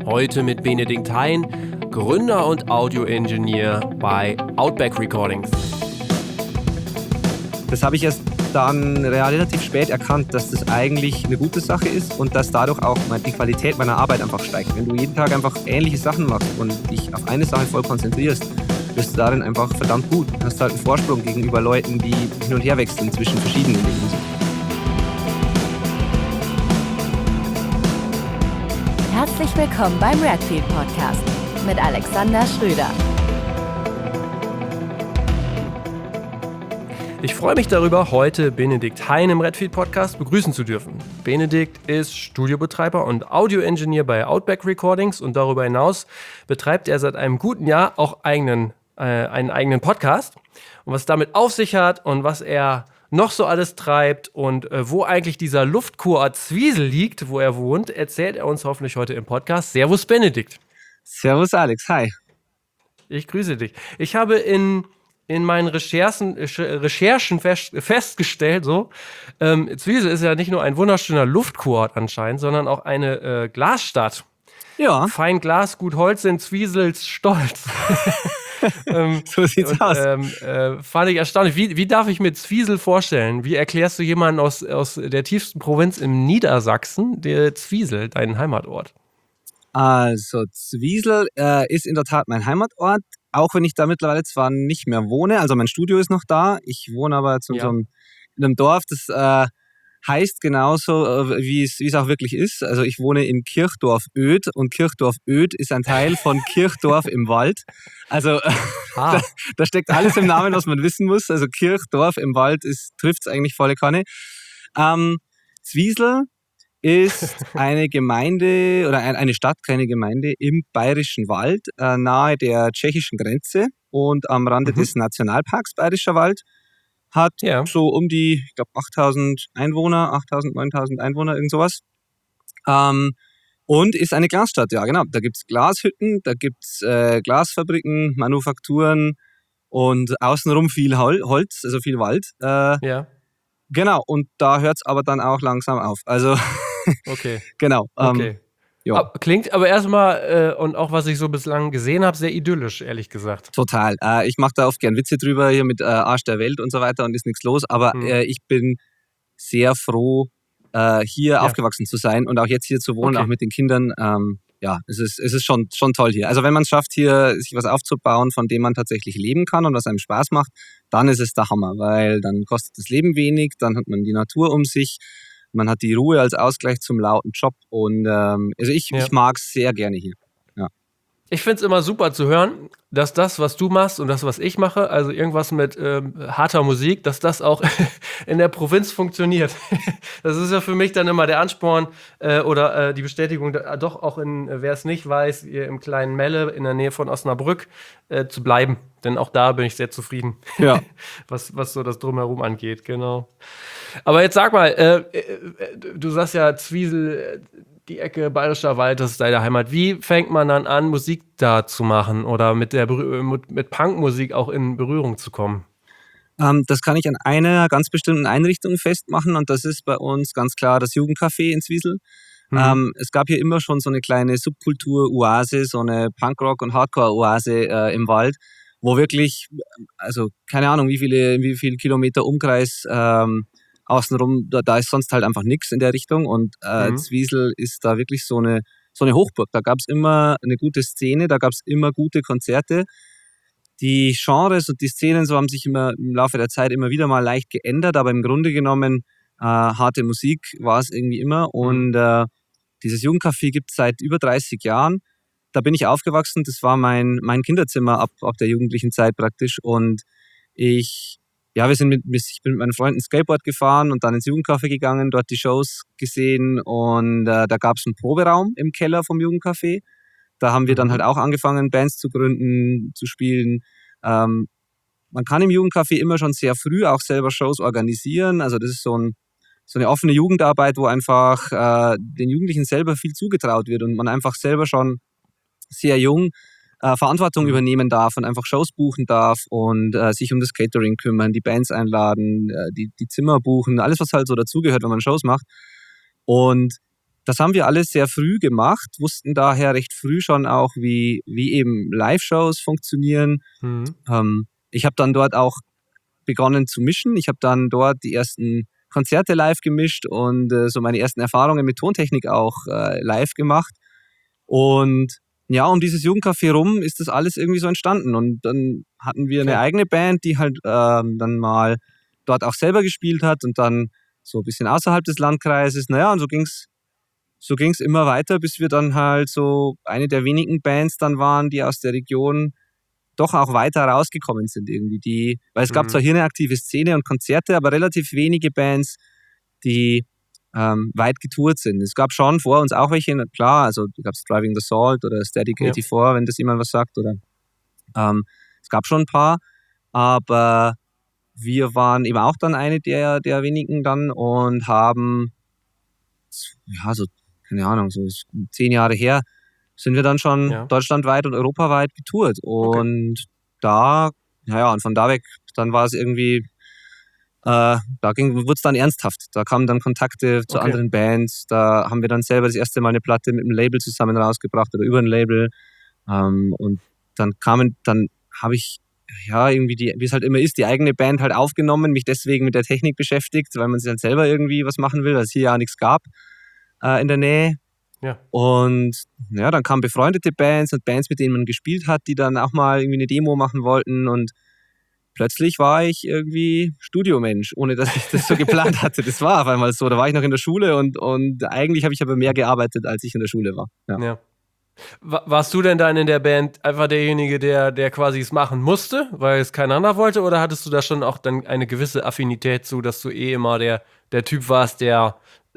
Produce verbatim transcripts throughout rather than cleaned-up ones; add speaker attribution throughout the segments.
Speaker 1: Heute mit Benedikt Hein, Gründer und Audio-Engineer bei Outback Recordings.
Speaker 2: Das habe ich erst dann relativ spät erkannt, dass das eigentlich eine gute Sache ist und dass dadurch auch die Qualität meiner Arbeit einfach steigt. Wenn du jeden Tag einfach ähnliche Sachen machst und dich auf eine Sache voll konzentrierst, wirst du darin einfach verdammt gut. Du hast halt einen Vorsprung gegenüber Leuten, die hin und her wechseln zwischen verschiedenen Dingen.
Speaker 3: Herzlich willkommen beim Redfield Podcast mit Alexander Schröder.
Speaker 1: Ich freue mich darüber, heute Benedikt Hein im Redfield Podcast begrüßen zu dürfen. Benedikt ist Studiobetreiber und Audio-Engineer bei Outback Recordings und darüber hinaus betreibt er seit einem guten Jahr auch eigenen, äh, einen eigenen Podcast. Und was damit auf sich hat und was er noch so alles treibt und äh, wo eigentlich dieser Luftkurort Zwiesel liegt, wo er wohnt, erzählt er uns hoffentlich heute im Podcast. Servus Benedikt.
Speaker 2: Servus Alex, hi.
Speaker 1: Ich grüße dich. Ich habe in, in meinen Recherchen, Recherchen fest, festgestellt, so, ähm, Zwiesel ist ja nicht nur ein wunderschöner Luftkurort anscheinend, sondern auch eine äh, Glasstadt.
Speaker 2: Ja.
Speaker 1: Fein Glas, gut Holz sind Zwiesels Stolz. ähm,
Speaker 2: so sieht's
Speaker 1: und,
Speaker 2: aus.
Speaker 1: Ähm, äh, fand ich erstaunlich. Wie, wie darf ich mir Zwiesel vorstellen? Wie erklärst du jemanden aus, aus der tiefsten Provinz im Niedersachsen, der Zwiesel, deinen Heimatort?
Speaker 2: Also Zwiesel äh, ist in der Tat mein Heimatort, auch wenn ich da mittlerweile zwar nicht mehr wohne. Also mein Studio ist noch da. Ich wohne aber jetzt in,
Speaker 1: Ja.
Speaker 2: so einem, in einem Dorf, das äh, heißt genauso, äh, wie es wie es auch wirklich ist. Also ich wohne in Kirchdorf-Öd und Kirchdorf-Öd ist ein Teil von Kirchdorf im Wald. Also
Speaker 1: Ah.
Speaker 2: da, da steckt alles im Namen, was man wissen muss. Also Kirchdorf im Wald trifft es eigentlich volle Kanne. Ähm, Zwiesel ist eine Gemeinde oder eine Stadt, keine Gemeinde im Bayerischen Wald, äh, nahe der tschechischen Grenze und am Rande
Speaker 1: Mhm.
Speaker 2: des Nationalparks Bayerischer Wald. Hat
Speaker 1: Ja.
Speaker 2: so um die, ich glaube, achttausend Einwohner, achttausend, neuntausend Einwohner, irgend sowas. Ähm, und ist eine Glasstadt, ja genau. Da gibt's Glashütten, da gibt's äh, Glasfabriken, Manufakturen und außenrum viel Hol- Holz, also viel Wald. Äh,
Speaker 1: Ja,
Speaker 2: genau, und da hört's aber dann auch langsam auf. Also
Speaker 1: okay.
Speaker 2: genau. Ähm,
Speaker 1: Okay.
Speaker 2: ja.
Speaker 1: Ab, klingt aber erstmal, äh, und auch was ich so bislang gesehen habe, sehr idyllisch, ehrlich gesagt.
Speaker 2: Total. Äh, ich mache da oft gern Witze drüber, hier mit äh, Arsch der Welt und so weiter und ist nichts los. Aber
Speaker 1: Mhm.
Speaker 2: äh, ich bin sehr froh, äh, hier
Speaker 1: Ja.
Speaker 2: aufgewachsen zu sein und auch jetzt hier zu wohnen,
Speaker 1: Okay.
Speaker 2: auch mit den Kindern. Ähm, ja, es ist, es ist schon, schon toll hier. Also wenn man es schafft, hier sich was aufzubauen, von dem man tatsächlich leben kann und was einem Spaß macht, dann ist es der Hammer, weil dann kostet das Leben wenig, dann hat man die Natur um sich, man hat die Ruhe als Ausgleich zum lauten Job und ähm, also ich,
Speaker 1: Ja.
Speaker 2: ich mag es sehr gerne hier.
Speaker 1: Ich finde es immer super zu hören, dass das, was du machst und das, was ich mache, also irgendwas mit ähm, harter Musik, dass das auch in der Provinz funktioniert. Das ist ja für mich dann immer der Ansporn äh, oder äh, die Bestätigung, da, doch auch in, äh, wer es nicht weiß, hier im kleinen Melle in der Nähe von Osnabrück äh, zu bleiben. Denn auch da bin ich sehr zufrieden,
Speaker 2: Ja.
Speaker 1: was, was so das Drumherum angeht, genau. Aber jetzt sag mal, äh, äh, du sagst ja Zwiesel, äh, die Ecke Bayerischer Wald, das ist deine Heimat. Wie fängt man dann an, Musik da zu machen oder mit der Berühr- mit, mit Punkmusik auch in Berührung zu kommen?
Speaker 2: Ähm, das kann ich an einer ganz bestimmten Einrichtung festmachen und das ist bei uns ganz klar das Jugendcafé in Zwiesel.
Speaker 1: Mhm.
Speaker 2: Ähm, es gab hier immer schon so eine kleine Subkultur-Oase, so eine Punkrock- und Hardcore-Oase äh, im Wald, wo wirklich, also keine Ahnung, wie viele, wie viele Kilometer Umkreis ähm, außenrum, da, da ist sonst halt einfach nichts in der Richtung und äh,
Speaker 1: Mhm.
Speaker 2: Zwiesel ist da wirklich so eine, so eine Hochburg. Da gab es immer eine gute Szene, da gab es immer gute Konzerte. Die Genres und die Szenen so haben sich immer im Laufe der Zeit immer wieder mal leicht geändert, aber im Grunde genommen äh, harte Musik war es irgendwie immer. Und äh, dieses Jugendcafé gibt es seit über dreißig Jahren. Da bin ich aufgewachsen, das war mein, mein Kinderzimmer ab, ab der jugendlichen Zeit praktisch. Und ich, ja, wir sind mit, ich bin mit meinen Freunden Skateboard gefahren und dann ins Jugendcafé gegangen, dort die Shows gesehen und äh, da gab es einen Proberaum im Keller vom Jugendcafé. Da haben wir dann
Speaker 1: Mhm.
Speaker 2: halt auch angefangen, Bands zu gründen, zu spielen. Ähm, man kann im Jugendcafé immer schon sehr früh auch selber Shows organisieren. Also das ist so, ein, so eine offene Jugendarbeit, wo einfach äh, den Jugendlichen selber viel zugetraut wird und man einfach selber schon sehr jung äh, Verantwortung
Speaker 1: Mhm.
Speaker 2: übernehmen darf und einfach Shows buchen darf und äh, sich um das Catering kümmern, die Bands einladen, äh, die, die Zimmer buchen, alles, was halt so dazugehört, wenn man Shows macht. Und das haben wir alles sehr früh gemacht, wussten daher recht früh schon auch, wie, wie eben Live-Shows funktionieren.
Speaker 1: Mhm.
Speaker 2: Ähm, ich habe dann dort auch begonnen zu mischen. Ich habe dann dort die ersten Konzerte live gemischt und äh, so meine ersten Erfahrungen mit Tontechnik auch äh, live gemacht. Und ja, um dieses Jugendcafé rum ist das alles irgendwie so entstanden. Und dann hatten wir eine
Speaker 1: Okay.
Speaker 2: eigene Band, die halt ähm, dann mal dort auch selber gespielt hat und dann so ein bisschen außerhalb des Landkreises. Naja, und so ging's so ging's immer weiter, bis wir dann halt so eine der wenigen Bands dann waren, die aus der Region doch auch weiter rausgekommen sind irgendwie. Die, weil es gab
Speaker 1: Mhm.
Speaker 2: zwar hier eine aktive Szene und Konzerte, aber relativ wenige Bands, die ähm, weit getourt sind. Es gab schon vor uns auch welche, klar, also da gab es Driving the Salt oder Static
Speaker 1: Ja.
Speaker 2: vierundachtzig, wenn das jemand was sagt. Oder ähm, es gab schon ein paar, aber wir waren eben auch dann eine der, der wenigen dann und haben, ja, so, keine Ahnung, so zehn Jahre her, sind wir dann schon
Speaker 1: Ja.
Speaker 2: deutschlandweit und europaweit getourt. Und da, naja, und von da weg, dann war es irgendwie, äh, da wurde es dann ernsthaft. Da kamen dann Kontakte zu
Speaker 1: Okay.
Speaker 2: anderen Bands. Da haben wir dann selber das erste Mal eine Platte mit einem Label zusammen rausgebracht oder über ein Label. Ähm, und dann kamen, dann habe ich, ja, irgendwie, die, wie es halt immer ist, die eigene Band halt aufgenommen, mich deswegen mit der Technik beschäftigt, weil man sich halt selber irgendwie was machen will, weil es hier ja nichts gab äh, in der Nähe.
Speaker 1: Ja.
Speaker 2: Und ja, dann kamen befreundete Bands und Bands, mit denen man gespielt hat, die dann auch mal irgendwie eine Demo machen wollten und plötzlich war ich irgendwie Studiomensch, ohne dass ich das so geplant hatte. Das war auf einmal so. Da war ich noch in der Schule und, und eigentlich habe ich aber mehr gearbeitet, als ich in der Schule war. Ja.
Speaker 1: Ja. Wa- Warst du denn dann in der Band einfach derjenige, der, der quasi es machen musste, weil es kein anderer wollte? Oder hattest du da schon auch dann eine gewisse Affinität zu, dass du eh immer der, der Typ warst, der,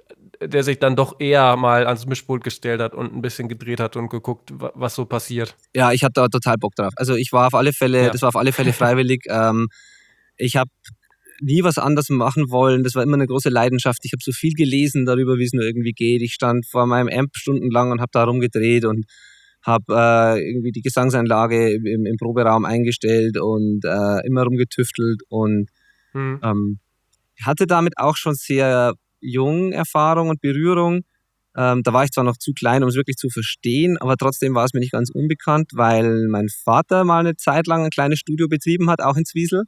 Speaker 1: der sich dann doch eher mal ans Mischpult gestellt hat und ein bisschen gedreht hat und geguckt, wa- was so passiert?
Speaker 2: Ja, ich hatte da total Bock drauf. Also ich war auf alle Fälle,
Speaker 1: Ja.
Speaker 2: das war auf alle Fälle freiwillig. ähm, ich habe nie was anderes machen wollen. Das war immer eine große Leidenschaft. Ich habe so viel gelesen darüber, wie es nur irgendwie geht. Ich stand vor meinem Amp stundenlang und habe da rumgedreht und habe äh, irgendwie die Gesangsanlage im, im Proberaum eingestellt und äh, immer rumgetüftelt und
Speaker 1: Mhm.
Speaker 2: ähm, hatte damit auch schon sehr jung Erfahrung und Berührung. Ähm, da war ich zwar noch zu klein, um es wirklich zu verstehen, aber trotzdem war es mir nicht ganz unbekannt, weil mein Vater mal eine Zeit lang ein kleines Studio betrieben hat, auch in Zwiesel.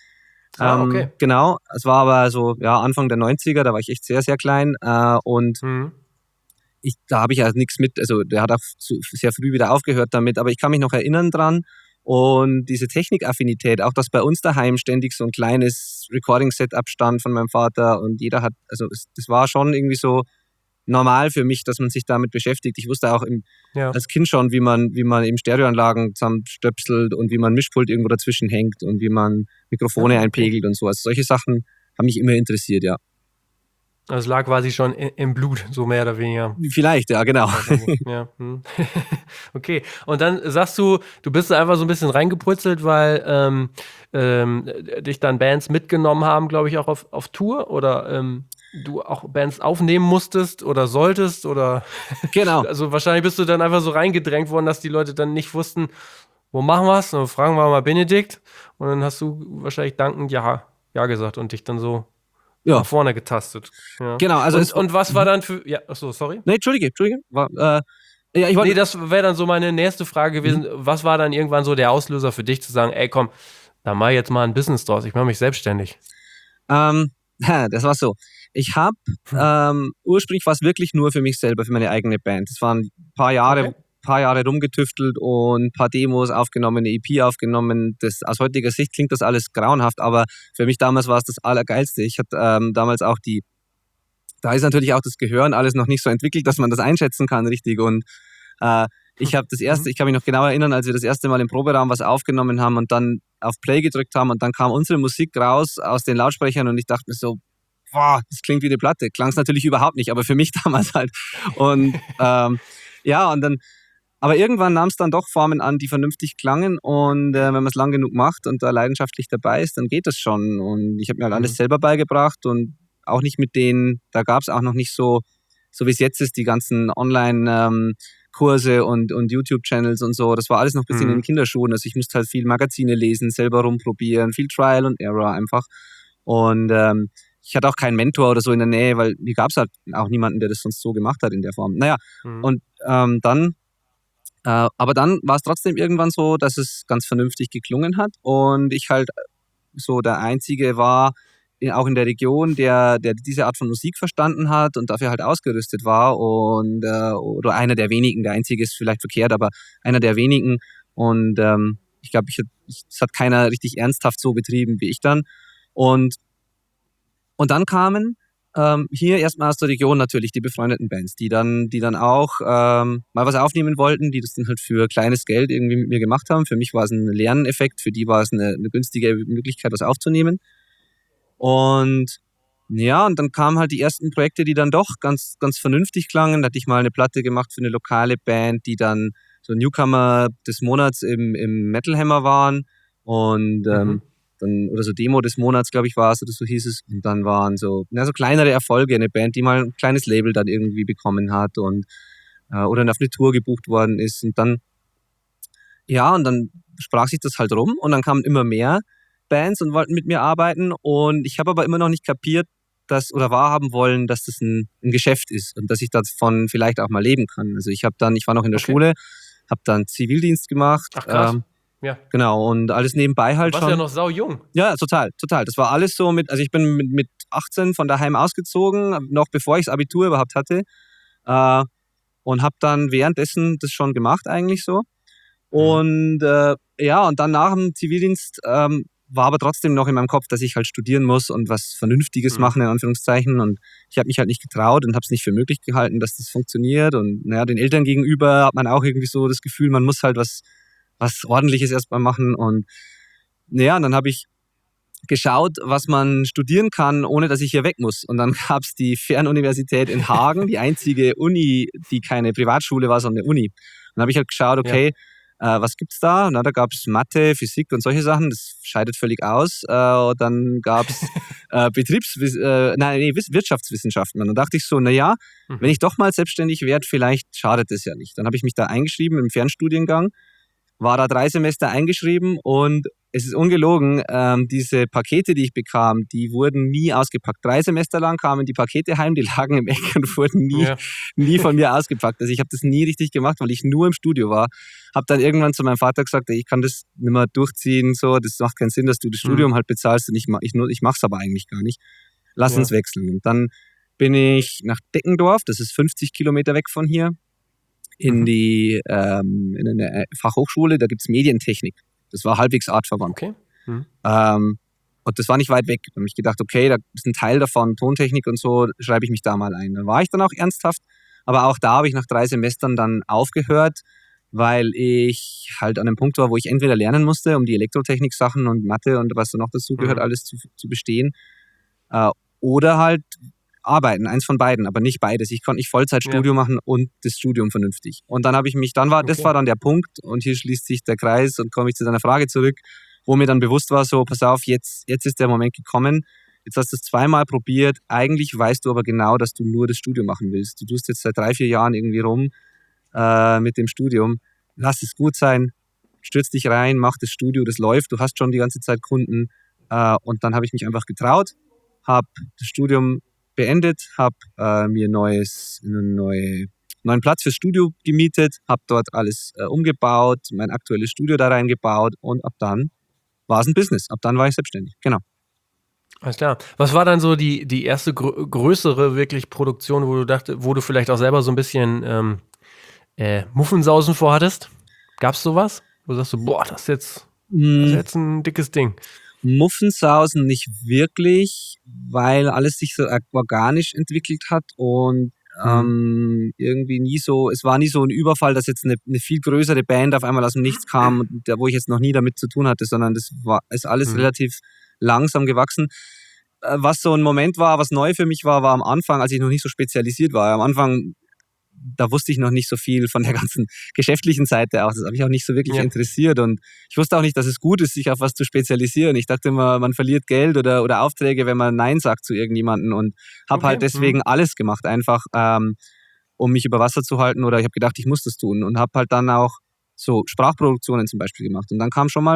Speaker 1: Ah,
Speaker 2: Ähm,
Speaker 1: okay.
Speaker 2: Genau, es war aber so ja, Anfang der neunziger, da war ich echt sehr, sehr klein äh, und
Speaker 1: Mhm.
Speaker 2: ich, da habe ich ja nichts mit, also der hat auch zu, sehr früh wieder aufgehört damit, aber ich kann mich noch erinnern dran und diese Technikaffinität, auch dass bei uns daheim ständig so ein kleines Recording-Setup stand von meinem Vater und jeder hat, also es, das war schon irgendwie so normal für mich, dass man sich damit beschäftigt. Ich wusste auch im,
Speaker 1: Ja.
Speaker 2: als Kind schon, wie man, wie man eben Stereoanlagen zusammenstöpselt und wie man Mischpult irgendwo dazwischen hängt und wie man Mikrofone
Speaker 1: Ah, okay.
Speaker 2: einpegelt und so. Also solche Sachen haben mich immer interessiert, ja.
Speaker 1: Also es lag quasi schon i- im Blut, so mehr oder weniger.
Speaker 2: Vielleicht, ja, genau.
Speaker 1: Ja. hm. Okay. Und dann sagst du, du bist da einfach so ein bisschen reingepurzelt, weil ähm, ähm, dich dann Bands mitgenommen haben, glaube ich, auch auf, auf Tour oder ähm, du auch Bands aufnehmen musstest oder solltest oder
Speaker 2: Genau.
Speaker 1: also wahrscheinlich bist du dann einfach so reingedrängt worden, dass die Leute dann nicht wussten, wo machen wir es? Und dann fragen wir mal Benedikt und dann hast du wahrscheinlich dankend ja, ja gesagt und dich dann so
Speaker 2: Ja,
Speaker 1: nach vorne getastet. Ja.
Speaker 2: genau. Also
Speaker 1: und,
Speaker 2: es,
Speaker 1: und was war dann für. Ja, achso, sorry.
Speaker 2: nee, Entschuldige, Entschuldige. War, äh, ja, ich wollte,
Speaker 1: Nee, das wäre dann so meine nächste Frage gewesen.
Speaker 2: Mhm.
Speaker 1: Was war dann irgendwann so der Auslöser für dich zu sagen, ey komm, da mach ich jetzt mal ein Business draus, ich mache mich selbstständig.
Speaker 2: ähm, das war so. Ich habe ähm, ursprünglich war es wirklich nur für mich selber, für meine eigene Band. Es waren ein paar Jahre,
Speaker 1: Okay.
Speaker 2: paar Jahre rumgetüftelt und ein paar Demos aufgenommen, eine E P aufgenommen. Das, aus heutiger Sicht klingt das alles grauenhaft, aber für mich damals war es das Allergeilste. Ich hatte ähm, damals auch die, da ist natürlich auch das Gehör und alles noch nicht so entwickelt, dass man das einschätzen kann richtig. Und äh, ich habe das erste, ich kann mich noch genau erinnern, als wir das erste Mal im Proberaum was aufgenommen haben und dann auf Play gedrückt haben und dann kam unsere Musik raus aus den Lautsprechern und ich dachte mir so, boah, das klingt wie eine Platte. Klang es natürlich überhaupt nicht, aber für mich damals halt. Und ähm, ja, und dann, aber irgendwann nahm es dann doch Formen an, die vernünftig klangen und äh, wenn man es lang genug macht und da leidenschaftlich dabei ist, dann geht das schon. Und ich habe mir halt alles
Speaker 1: Mhm.
Speaker 2: selber beigebracht und auch nicht mit denen, da gab es auch noch nicht so, so wie es jetzt ist, die ganzen Online-Kurse und, und YouTube-Channels und so. Das war alles noch ein bisschen
Speaker 1: Mhm.
Speaker 2: in den Kinderschuhen. Also ich musste halt viel Magazine lesen, selber rumprobieren, viel Trial und Error einfach. Und ähm, ich hatte auch keinen Mentor oder so in der Nähe, weil hier gab es halt auch niemanden, der das sonst so gemacht hat in der Form. Naja, mhm. und ähm, dann, äh, aber dann war es trotzdem irgendwann so, dass es ganz vernünftig geklungen hat und ich halt so der Einzige war, auch in der Region, der, der diese Art von Musik verstanden hat und dafür halt ausgerüstet war und äh, oder einer der wenigen, der Einzige ist vielleicht verkehrt, aber einer der wenigen und ähm, ich glaube, ich, ich, das hat keiner richtig ernsthaft so betrieben wie ich dann und Und dann kamen ähm, hier erstmal aus der Region natürlich die befreundeten Bands, die dann, die dann auch ähm, mal was aufnehmen wollten, die das dann halt für kleines Geld irgendwie mit mir gemacht haben. Für mich war es ein Lerneffekt, für die war es eine, eine günstige Möglichkeit, was aufzunehmen. Und ja, und dann kamen halt die ersten Projekte, die dann doch ganz, ganz vernünftig klangen. Da hatte ich mal eine Platte gemacht für eine lokale Band, die dann so Newcomer des Monats im, im Metal Hammer waren. Und ähm, mhm. dann, oder so Demo des Monats, glaube ich, war es, oder so hieß es. Und dann waren so, ja, so kleinere Erfolge, eine Band, die mal ein kleines Label dann irgendwie bekommen hat und äh, oder auf eine Tour gebucht worden ist. Und dann, ja, und dann sprach sich das halt rum und dann kamen immer mehr Bands und wollten mit mir arbeiten. Und ich habe aber immer noch nicht kapiert, dass oder wahrhaben wollen, dass das ein, ein Geschäft ist und dass ich davon vielleicht auch mal leben kann. Also ich habe dann, ich war noch in der okay. Schule, habe dann Zivildienst gemacht.
Speaker 1: Ach krass. Ähm,
Speaker 2: Ja. Genau, und alles nebenbei halt
Speaker 1: du warst
Speaker 2: schon.
Speaker 1: Ja noch sau jung.
Speaker 2: Ja, total, total. Das war alles so mit, also ich bin mit, mit achtzehn von daheim ausgezogen, noch bevor ich das Abitur überhaupt hatte. Äh, und habe dann währenddessen das schon gemacht eigentlich so. Und äh, ja, und dann nach dem Zivildienst ähm, war aber trotzdem noch in meinem Kopf, dass ich halt studieren muss und was Vernünftiges mhm. machen, in Anführungszeichen. Und ich habe mich halt nicht getraut und habe es nicht für möglich gehalten, dass das funktioniert. Und naja, den Eltern gegenüber hat man auch irgendwie so das Gefühl, man muss halt was was Ordentliches erstmal machen und ja, und dann habe ich geschaut, was man studieren kann, ohne dass ich hier weg muss. Und dann gab es die Fernuniversität in Hagen, die einzige Uni, die keine Privatschule war, sondern eine Uni. Dann habe ich halt geschaut, okay, ja. äh, was gibt's da? Na, da gab es Mathe, Physik und solche Sachen, das scheidet völlig aus. Äh, dann gab es äh, Betriebswiss- äh, nein, nee, Wirtschaftswissenschaften. Und dann dachte ich so, naja, mhm. wenn ich doch mal selbstständig werde, vielleicht schadet es ja nicht. Dann habe ich mich da eingeschrieben im Fernstudiengang, war da drei Semester eingeschrieben und es ist ungelogen, ähm, diese Pakete, die ich bekam, die wurden nie ausgepackt. Drei Semester lang kamen die Pakete heim, die lagen im Eck und wurden nie, ja. nie von mir ausgepackt. Also ich habe das nie richtig gemacht, weil ich nur im Studio war. Habe dann irgendwann zu meinem Vater gesagt, ich kann das nicht mehr durchziehen, so, das macht keinen Sinn, dass du das Studium mhm. halt bezahlst und ich, ich, ich mache es aber eigentlich gar nicht. Lass ja. uns wechseln. Und dann bin ich nach Deckendorf, das ist fünfzig Kilometer weg von hier, in mhm. die ähm, in eine Fachhochschule, da gibt es Medientechnik. Das war halbwegs artverwandt.
Speaker 1: Okay. Mhm.
Speaker 2: Ähm, und das war nicht weit weg. Da habe ich gedacht, okay, da ist ein Teil davon, Tontechnik und so, schreibe ich mich da mal ein. Dann war ich dann auch ernsthaft, aber auch da habe ich nach drei Semestern dann aufgehört, weil ich halt an einem Punkt war, wo ich entweder lernen musste, um die Elektrotechnik-Sachen und Mathe und was da noch dazu gehört, mhm. alles zu, zu bestehen, äh, oder halt arbeiten, eins von beiden, aber nicht beides. Ich konnte nicht Vollzeitstudium ja. machen und das Studium vernünftig. Und dann habe ich mich, dann war, okay. das war dann der Punkt und hier schließt sich der Kreis und komme ich zu deiner Frage zurück, wo mir dann bewusst war, so, pass auf, jetzt, jetzt ist der Moment gekommen, jetzt hast du es zweimal probiert, eigentlich weißt du aber genau, dass du nur das Studium machen willst. Du tust jetzt seit drei, vier Jahren irgendwie rum äh, mit dem Studium. Lass es gut sein, stürz dich rein, mach das Studio, das läuft, du hast schon die ganze Zeit Kunden äh, und dann habe ich mich einfach getraut, habe das Studium beendet, habe äh, mir neues, einen neue, neuen Platz fürs Studio gemietet, habe dort alles äh, umgebaut, mein aktuelles Studio da reingebaut und ab dann war es ein Business. Ab dann war ich selbstständig, genau.
Speaker 1: Alles klar. Was war dann so die, die erste gr- größere wirklich Produktion, wo du dachte, wo du vielleicht auch selber so ein bisschen ähm, äh, Muffensausen vorhattest? Gab's sowas? Wo du sagst du, boah, das ist jetzt, das ist jetzt ein dickes Ding.
Speaker 2: Muffensausen nicht wirklich, weil alles sich so organisch entwickelt hat und ähm, irgendwie nie so, es war nie so ein Überfall, dass jetzt eine, eine viel größere Band auf einmal aus dem Nichts kam, der, wo ich jetzt noch nie damit zu tun hatte, sondern das war, ist alles mhm. relativ langsam gewachsen. Was so ein Moment war, was neu für mich war, war am Anfang, als ich noch nicht so spezialisiert war. Am Anfang, da wusste ich noch nicht so viel von der ganzen geschäftlichen Seite aus. Das habe ich auch nicht so wirklich ja. interessiert. Und ich wusste auch nicht, dass es gut ist, sich auf was zu spezialisieren. Ich dachte immer, man verliert Geld oder, oder Aufträge, wenn man Nein sagt zu irgendjemandem. Und habe okay. halt deswegen mhm. alles gemacht, einfach ähm, um mich über Wasser zu halten. Oder ich habe gedacht, ich muss das tun. Und habe halt dann auch so Sprachproduktionen zum Beispiel gemacht. Und dann kam schon mal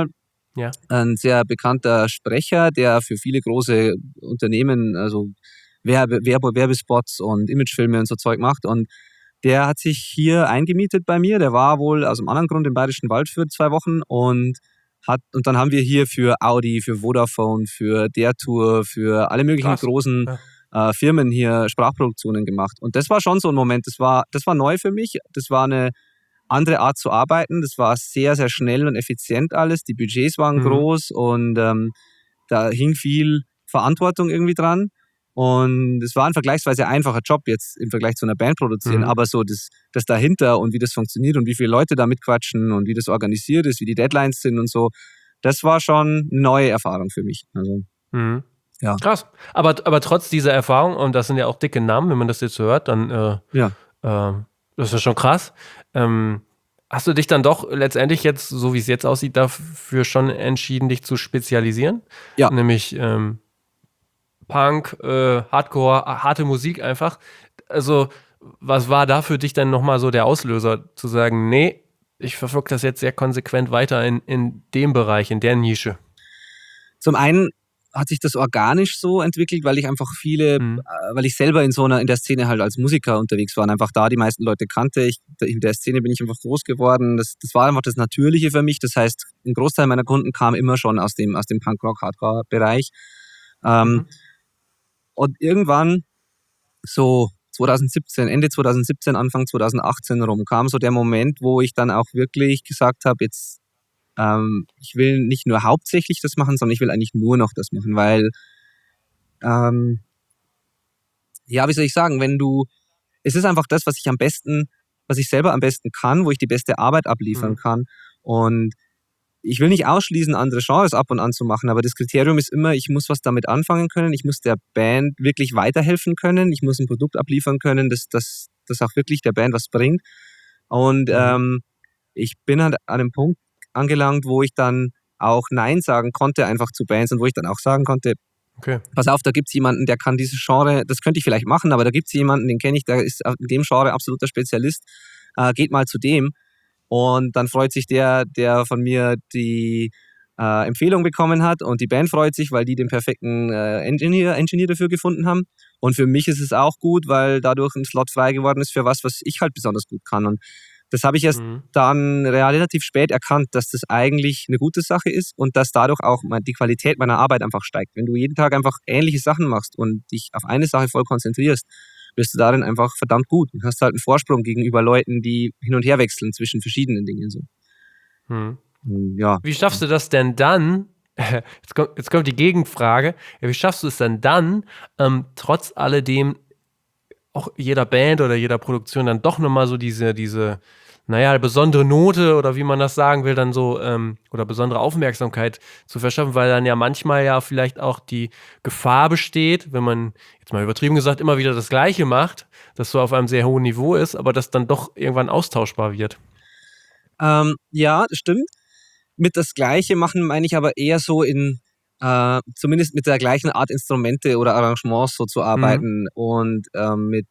Speaker 1: Ja.
Speaker 2: Ein sehr bekannter Sprecher, der für viele große Unternehmen, also Werbe, Werbe, Werbespots und Imagefilme und so Zeug macht. Und der hat sich hier eingemietet bei mir. Der war wohl aus einem anderen Grund im Bayerischen Wald für zwei Wochen und hat, und dann haben wir hier für Audi, für Vodafone, für der Tour, für alle möglichen
Speaker 1: Krass.
Speaker 2: großen
Speaker 1: Ja.
Speaker 2: äh, Firmen hier Sprachproduktionen gemacht. Und das war schon so ein Moment, das war, das war neu für mich. Das war eine andere Art zu arbeiten. Das war sehr, sehr schnell und effizient alles. Die Budgets waren
Speaker 1: Mhm.
Speaker 2: groß und ähm, da hing viel Verantwortung irgendwie dran. Und es war ein vergleichsweise einfacher Job jetzt im Vergleich zu einer Band produzieren,
Speaker 1: Mhm.
Speaker 2: aber so das, das dahinter und wie das funktioniert und wie viele Leute da mitquatschen und wie das organisiert ist, wie die Deadlines sind und so, das war schon eine neue Erfahrung für mich. Also,
Speaker 1: Mhm.
Speaker 2: ja.
Speaker 1: Krass. Aber, aber trotz dieser Erfahrung, und das sind ja auch dicke Namen, wenn man das jetzt so hört, dann äh,
Speaker 2: Ja.
Speaker 1: äh, das ist schon krass. Ähm, hast du dich dann doch letztendlich jetzt, so wie es jetzt aussieht, dafür schon entschieden, dich zu spezialisieren?
Speaker 2: Ja.
Speaker 1: Nämlich ähm, Punk, äh, Hardcore, harte Musik einfach. Also, was war da für dich dann nochmal so der Auslöser, zu sagen, nee, ich verfolge das jetzt sehr konsequent weiter in, in dem Bereich, in der Nische?
Speaker 2: Zum einen hat sich das organisch so entwickelt, weil ich einfach viele,
Speaker 1: Mhm.
Speaker 2: äh, weil ich selber in so einer, in der Szene halt als Musiker unterwegs war und einfach da die meisten Leute kannte. Ich, in der Szene bin ich einfach groß geworden. Das, das war einfach das Natürliche für mich. Das heißt, ein Großteil meiner Kunden kam immer schon aus dem, aus dem Punk-Rock-Hardcore-Bereich. Ähm,
Speaker 1: Mhm.
Speaker 2: Und irgendwann, so zwanzig siebzehn, Ende zwanzig siebzehn, Anfang zwanzig achtzehn rum, kam so der Moment, wo ich dann auch wirklich gesagt habe, jetzt ähm, ich will nicht nur hauptsächlich das machen, sondern ich will eigentlich nur noch das machen, weil ähm, ja, wie soll ich sagen, wenn du, es ist einfach das, was ich am besten, was ich selber am besten kann, wo ich die beste Arbeit abliefern
Speaker 1: Mhm.
Speaker 2: kann. Und ich will nicht ausschließen, andere Genres ab und an zu machen, aber das Kriterium ist immer, ich muss was damit anfangen können, ich muss der Band wirklich weiterhelfen können, ich muss ein Produkt abliefern können, das, das, das auch wirklich der Band was bringt. Und
Speaker 1: Mhm.
Speaker 2: ähm, ich bin halt an einem Punkt angelangt, wo ich dann auch Nein sagen konnte, einfach zu Bands und wo ich dann auch sagen konnte,
Speaker 1: Okay.
Speaker 2: pass auf, da gibt es jemanden, der kann dieses Genre, das könnte ich vielleicht machen, aber da gibt es jemanden, den kenne ich, der ist in dem Genre absoluter Spezialist, äh, geht mal zu dem. Und dann freut sich der, der von mir die äh, Empfehlung bekommen hat, und die Band freut sich, weil die den perfekten äh, Engineer, Engineer dafür gefunden haben. Und für mich ist es auch gut, weil dadurch ein Slot frei geworden ist für was, was ich halt besonders gut kann. Und das habe ich erst
Speaker 1: Mhm.
Speaker 2: dann relativ spät erkannt, dass das eigentlich eine gute Sache ist und dass dadurch auch die Qualität meiner Arbeit einfach steigt. Wenn du jeden Tag einfach ähnliche Sachen machst und dich auf eine Sache voll konzentrierst, bist du darin einfach verdammt gut und hast halt einen Vorsprung gegenüber Leuten, die hin und her wechseln zwischen verschiedenen Dingen. So.
Speaker 1: Mhm.
Speaker 2: Ja.
Speaker 1: Wie schaffst du das denn dann? Jetzt kommt, jetzt kommt die Gegenfrage. Ja, wie schaffst du es denn dann, ähm, trotz alledem auch jeder Band oder jeder Produktion dann doch nochmal so diese, diese, naja, besondere Note oder wie man das sagen will, dann so, ähm, oder besondere Aufmerksamkeit zu verschaffen, weil dann ja manchmal ja vielleicht auch die Gefahr besteht, wenn man, jetzt mal übertrieben gesagt, immer wieder das Gleiche macht, das so auf einem sehr hohen Niveau ist, aber das dann doch irgendwann austauschbar wird.
Speaker 2: Ähm, ja, das stimmt. Mit das Gleiche machen meine ich aber eher so in, äh, zumindest mit der gleichen Art Instrumente oder Arrangements so zu arbeiten und ähm, mit,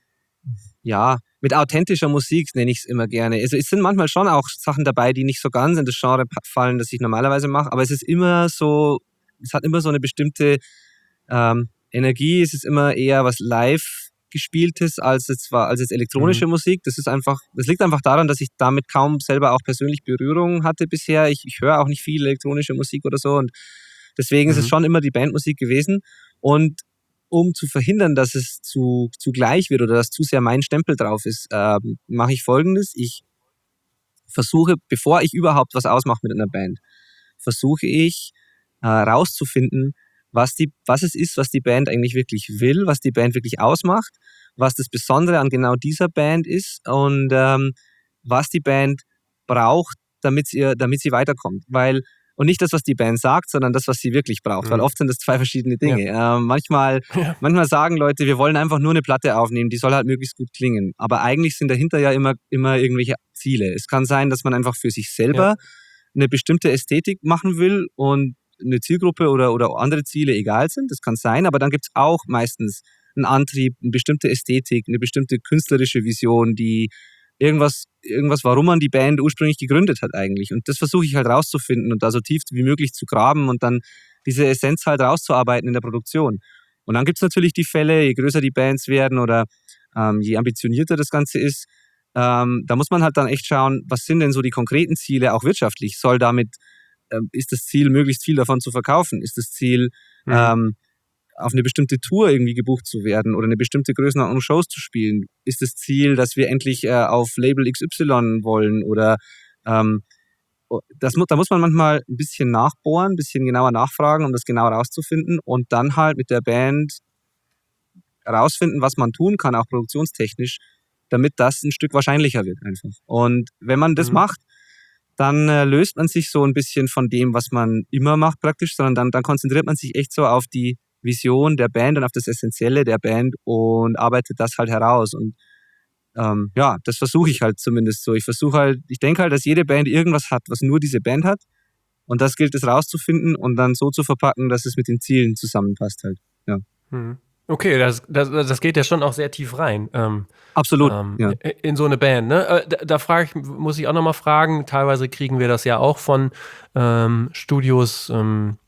Speaker 2: ja, mit authentischer Musik nenne ich es immer gerne. Also es sind manchmal schon auch Sachen dabei, die nicht so ganz in das Genre fallen, das ich normalerweise mache, aber es ist immer so, es hat immer so eine bestimmte ähm, Energie, es ist immer eher was live gespieltes als jetzt war als jetzt elektronische
Speaker 1: Mhm.
Speaker 2: Musik. Das ist einfach, das liegt einfach daran, dass ich damit kaum selber auch persönlich Berührung hatte bisher. Ich, ich höre auch nicht viel elektronische Musik oder so, und deswegen ist es
Speaker 1: Mhm.
Speaker 2: schon immer die Bandmusik gewesen. Und um zu verhindern, dass es zu, zu gleich wird oder dass zu sehr mein Stempel drauf ist, ähm, mache ich Folgendes. Ich versuche, bevor ich überhaupt was ausmache mit einer Band, versuche ich äh, rauszufinden, was, die, was es ist, was die Band eigentlich wirklich will, was die Band wirklich ausmacht, was das Besondere an genau dieser Band ist und ähm, was die Band braucht, damit sie, damit sie weiterkommt. Weil, und nicht das, was die Band sagt, sondern das, was sie wirklich braucht, weil
Speaker 1: Mhm.
Speaker 2: oft sind das zwei verschiedene Dinge.
Speaker 1: Ja.
Speaker 2: Ähm, manchmal,
Speaker 1: Ja.
Speaker 2: manchmal sagen Leute, wir wollen einfach nur eine Platte aufnehmen, die soll halt möglichst gut klingen. Aber eigentlich sind dahinter ja immer, immer irgendwelche Ziele. Es kann sein, dass man einfach für sich selber
Speaker 1: Ja.
Speaker 2: eine bestimmte Ästhetik machen will und eine Zielgruppe oder, oder andere Ziele egal sind. Das kann sein, aber dann gibt es auch meistens einen Antrieb, eine bestimmte Ästhetik, eine bestimmte künstlerische Vision, die irgendwas, irgendwas, warum man die Band ursprünglich gegründet hat eigentlich. Und das versuche ich halt rauszufinden und da so tief wie möglich zu graben und dann diese Essenz halt rauszuarbeiten in der Produktion. Und dann gibt es natürlich die Fälle, je größer die Bands werden oder ähm, je ambitionierter das Ganze ist, ähm, da muss man halt dann echt schauen, was sind denn so die konkreten Ziele, auch wirtschaftlich. Soll damit, ähm, ist das Ziel, möglichst viel davon zu verkaufen? Ist das Ziel, mhm. ähm, auf eine bestimmte Tour irgendwie gebucht zu werden oder eine bestimmte Größenordnung Shows zu spielen? Ist das Ziel, dass wir endlich äh, auf Label X Y wollen? Oder ähm, das, da muss man manchmal ein bisschen nachbohren, ein bisschen genauer nachfragen, um das genau rauszufinden und dann halt mit der Band rausfinden, was man tun kann, auch produktionstechnisch, damit das ein Stück wahrscheinlicher wird einfach. Und wenn man das mhm. macht, dann äh, löst man sich so ein bisschen von dem, was man immer macht praktisch, sondern dann, dann konzentriert man sich echt so auf die Vision der Band und auf das Essentielle der Band und arbeitet das halt heraus. Und ähm, ja, das versuche ich halt zumindest so. Ich versuche halt, ich denke halt, dass jede Band irgendwas hat, was nur diese Band hat. Und das gilt es rauszufinden und dann so zu verpacken, dass es mit den Zielen zusammenpasst halt. Ja.
Speaker 1: Hm. Okay, das, das, das geht ja schon auch sehr tief rein. Ähm,
Speaker 2: Absolut,
Speaker 1: ähm,
Speaker 2: ja.
Speaker 1: In so eine Band, ne? Da, da frage ich, muss ich auch nochmal fragen, teilweise kriegen wir das ja auch von ähm, Studios. Ähm,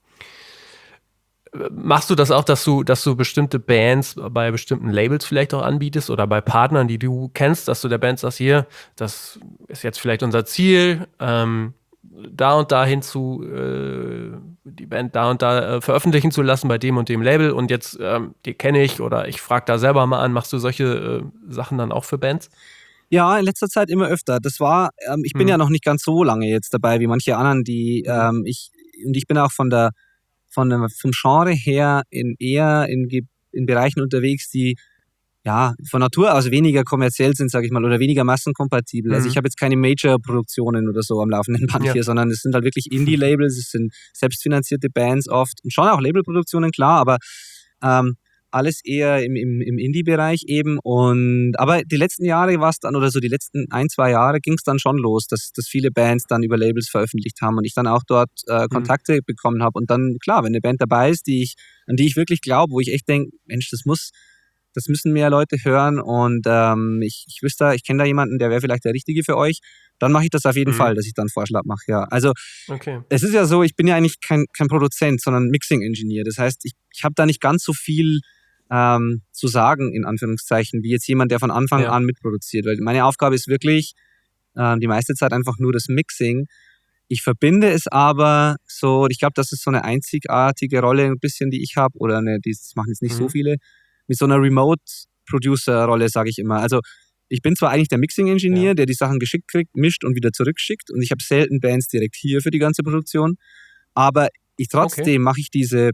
Speaker 1: machst du das auch, dass du, dass du bestimmte Bands bei bestimmten Labels vielleicht auch anbietest oder bei Partnern, die du kennst, dass du der Band sagst, hier, das ist jetzt vielleicht unser Ziel, ähm, da und da hinzu, äh, die Band da und da äh, veröffentlichen zu lassen bei dem und dem Label und jetzt, ähm, die kenne ich oder ich frage da selber mal an, machst du solche äh, Sachen dann auch für Bands?
Speaker 2: Ja, in letzter Zeit immer öfter. Das war, ähm, ich bin hm. ja noch nicht ganz so lange jetzt dabei wie manche anderen, die, ähm, ich, und ich bin auch von der, von der, vom Genre her in eher in, in Bereichen unterwegs, die ja, von Natur aus weniger kommerziell sind, sage ich mal, oder weniger massenkompatibel. Mhm. Also ich habe jetzt keine Major-Produktionen oder so am laufenden Band ja. hier, sondern es sind halt wirklich Indie-Labels, es sind selbstfinanzierte Bands oft und schon auch Labelproduktionen, klar, aber ähm, alles eher im, im, im Indie-Bereich eben. Und aber die letzten Jahre war es dann, oder so die letzten ein, zwei Jahre ging es dann schon los, dass, dass viele Bands dann über Labels veröffentlicht haben und ich dann auch dort äh, Kontakte mhm. bekommen habe. Und dann, klar, wenn eine Band dabei ist, die ich, an die ich wirklich glaube, wo ich echt denke, Mensch, das muss... Das müssen mehr Leute hören und ähm, ich, ich wüsste, ich kenne da jemanden, der wäre vielleicht der Richtige für euch. Dann mache ich das auf jeden mhm. Fall, dass ich dann einen Vorschlag mache. Ja, also
Speaker 1: okay.
Speaker 2: Es ist ja so, ich bin ja eigentlich kein, kein Produzent, sondern Mixing-Engineer. Das heißt, ich, ich habe da nicht ganz so viel ähm, zu sagen, in Anführungszeichen, wie jetzt jemand, der von Anfang ja. an mitproduziert. Weil meine Aufgabe ist wirklich äh, die meiste Zeit einfach nur das Mixing. Ich verbinde es aber so, ich glaube, das ist so eine einzigartige Rolle ein bisschen, die ich habe, oder eine, das machen jetzt nicht mhm. so viele, mit so einer Remote-Producer-Rolle, sage ich immer. Also ich bin zwar eigentlich der Mixing-Engineer, ja. der die Sachen geschickt kriegt, mischt und wieder zurückschickt und ich habe selten Bands direkt hier für die ganze Produktion, aber ich trotzdem okay. mache ich diese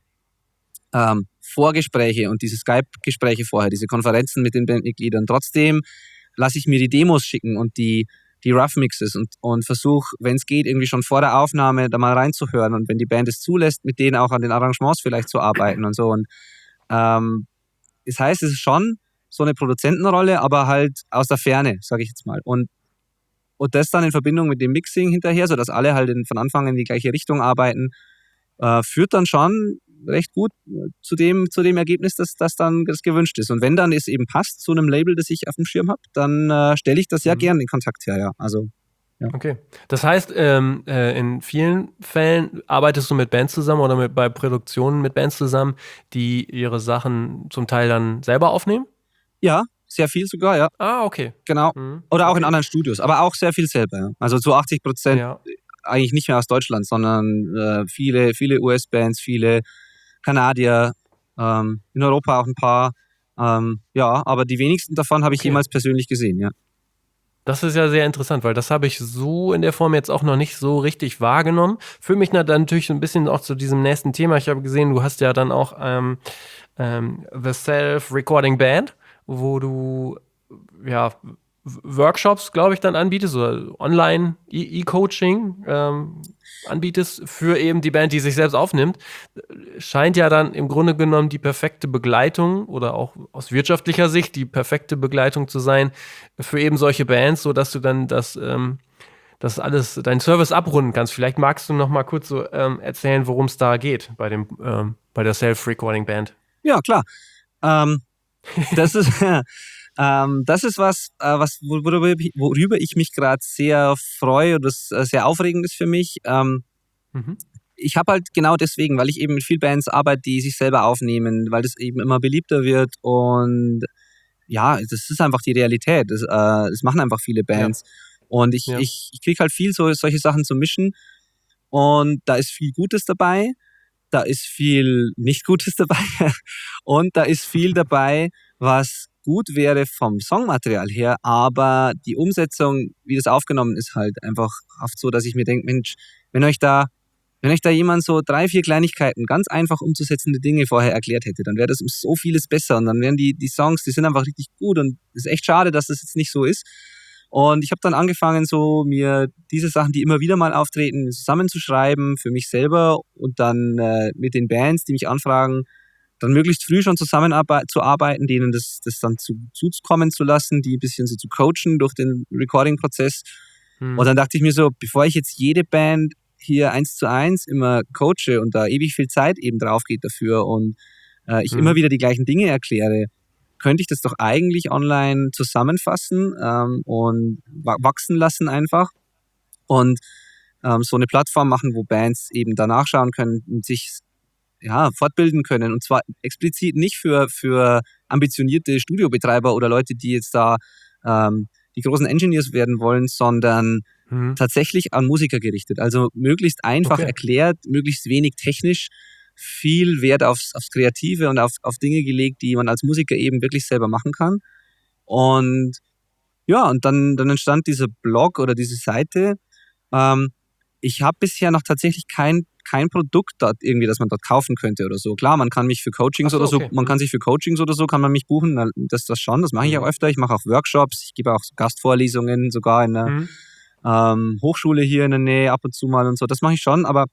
Speaker 2: ähm, Vorgespräche und diese Skype-Gespräche vorher, diese Konferenzen mit den Bandmitgliedern. Trotzdem lasse ich mir die Demos schicken und die, die Rough-Mixes und, und versuche, wenn es geht, irgendwie schon vor der Aufnahme da mal reinzuhören und wenn die Band es zulässt, mit denen auch an den Arrangements vielleicht zu arbeiten und so. Und ähm, das heißt, es ist schon so eine Produzentenrolle, aber halt aus der Ferne, sage ich jetzt mal. Und, und das dann in Verbindung mit dem Mixing hinterher, sodass alle halt in, von Anfang an in die gleiche Richtung arbeiten, äh, führt dann schon recht gut zu dem, zu dem Ergebnis, dass das dann das gewünscht ist. Und wenn dann es eben passt zu einem Label, das ich auf dem Schirm habe, dann äh, stelle ich das ja mhm. gern in Kontakt her, ja. Also Ja.
Speaker 1: Okay. Das heißt, ähm, äh, in vielen Fällen arbeitest du mit Bands zusammen oder mit, bei Produktionen mit Bands zusammen, die ihre Sachen zum Teil dann selber aufnehmen?
Speaker 2: Ja, sehr viel sogar, ja.
Speaker 1: Ah, okay.
Speaker 2: Genau.
Speaker 1: Mhm.
Speaker 2: Oder auch
Speaker 1: okay.
Speaker 2: in anderen Studios, aber auch sehr viel selber. Ja. Also zu achtzig Prozent ja. eigentlich nicht mehr aus Deutschland, sondern äh, viele, viele U S-Bands, viele Kanadier, ähm, in Europa auch ein paar. Ähm, ja, aber die wenigsten davon habe ich okay. jemals persönlich gesehen, ja.
Speaker 1: Das ist ja sehr interessant, weil das habe ich so in der Form jetzt auch noch nicht so richtig wahrgenommen. Führt mich dann natürlich ein bisschen auch zu diesem nächsten Thema. Ich habe gesehen, du hast ja dann auch ähm, ähm, The Self-Recording Band, wo du ja Workshops, glaube ich, dann anbietest oder Online-E-Coaching ähm, anbietest für eben die Band, die sich selbst aufnimmt. Scheint ja dann im Grunde genommen die perfekte Begleitung oder auch aus wirtschaftlicher Sicht die perfekte Begleitung zu sein für eben solche Bands, sodass du dann das, ähm, das alles, deinen Service abrunden kannst. Vielleicht magst du noch mal kurz so ähm, erzählen, worum es da geht bei dem, ähm, bei der Self-Recording Band.
Speaker 2: Ja, klar. Ähm, das ist Ähm, das ist was, äh, was worüber, worüber ich mich gerade sehr freue und das äh, sehr aufregend ist für mich. Ähm,
Speaker 1: Mhm.
Speaker 2: Ich habe halt genau deswegen, weil ich eben mit vielen Bands arbeite, die sich selber aufnehmen, weil das eben immer beliebter wird und ja, das ist einfach die Realität. Das, äh, das machen einfach viele Bands. Ja. Und ich,
Speaker 1: Ja.
Speaker 2: ich, ich kriege halt viel so, solche Sachen zu mischen und da ist viel Gutes dabei, da ist viel nicht Gutes dabei und da ist viel dabei, was gut wäre vom Songmaterial her, aber die Umsetzung, wie das aufgenommen ist, halt einfach oft so, dass ich mir denke, Mensch, wenn euch da Wenn euch da jemand so drei, vier Kleinigkeiten, ganz einfach umzusetzende Dinge vorher erklärt hätte, dann wäre das um so vieles besser und dann wären die, die Songs, die sind einfach richtig gut und es ist echt schade, dass das jetzt nicht so ist. Und ich habe dann angefangen, so mir diese Sachen, die immer wieder mal auftreten, zusammenzuschreiben für mich selber und dann äh, mit den Bands, die mich anfragen, dann möglichst früh schon zusammenzuarbeiten, denen das, das dann zu, zukommen zu lassen, die ein bisschen so zu coachen durch den Recording-Prozess. Hm. Und dann dachte ich mir so, bevor ich jetzt jede Band hier eins zu eins immer coache und da ewig viel Zeit eben drauf geht dafür und äh, ich mhm. immer wieder die gleichen Dinge erkläre, könnte ich das doch eigentlich online zusammenfassen ähm, und wachsen lassen einfach und ähm, so eine Plattform machen, wo Bands eben da nachschauen können und sich ja, fortbilden können und zwar explizit nicht für, für ambitionierte Studiobetreiber oder Leute, die jetzt da ähm, die großen Engineers werden wollen, sondern Mhm. tatsächlich an Musiker gerichtet. Also möglichst einfach okay. erklärt, möglichst wenig technisch, viel Wert aufs, aufs Kreative und auf, auf Dinge gelegt, die man als Musiker eben wirklich selber machen kann. Und ja, und dann, dann entstand dieser Blog oder diese Seite. Ähm, ich habe bisher noch tatsächlich kein, kein Produkt dort irgendwie, das man dort kaufen könnte oder so. Klar, man kann mich für Coachings so, oder so, okay. man mhm. kann sich für Coachings oder so, kann man mich buchen. Das das schon, das mache ich auch öfter. Ich mache auch Workshops, ich gebe auch Gastvorlesungen sogar in der mhm. Ähm, Hochschule hier in der Nähe ab und zu mal und so, das mache ich schon, aber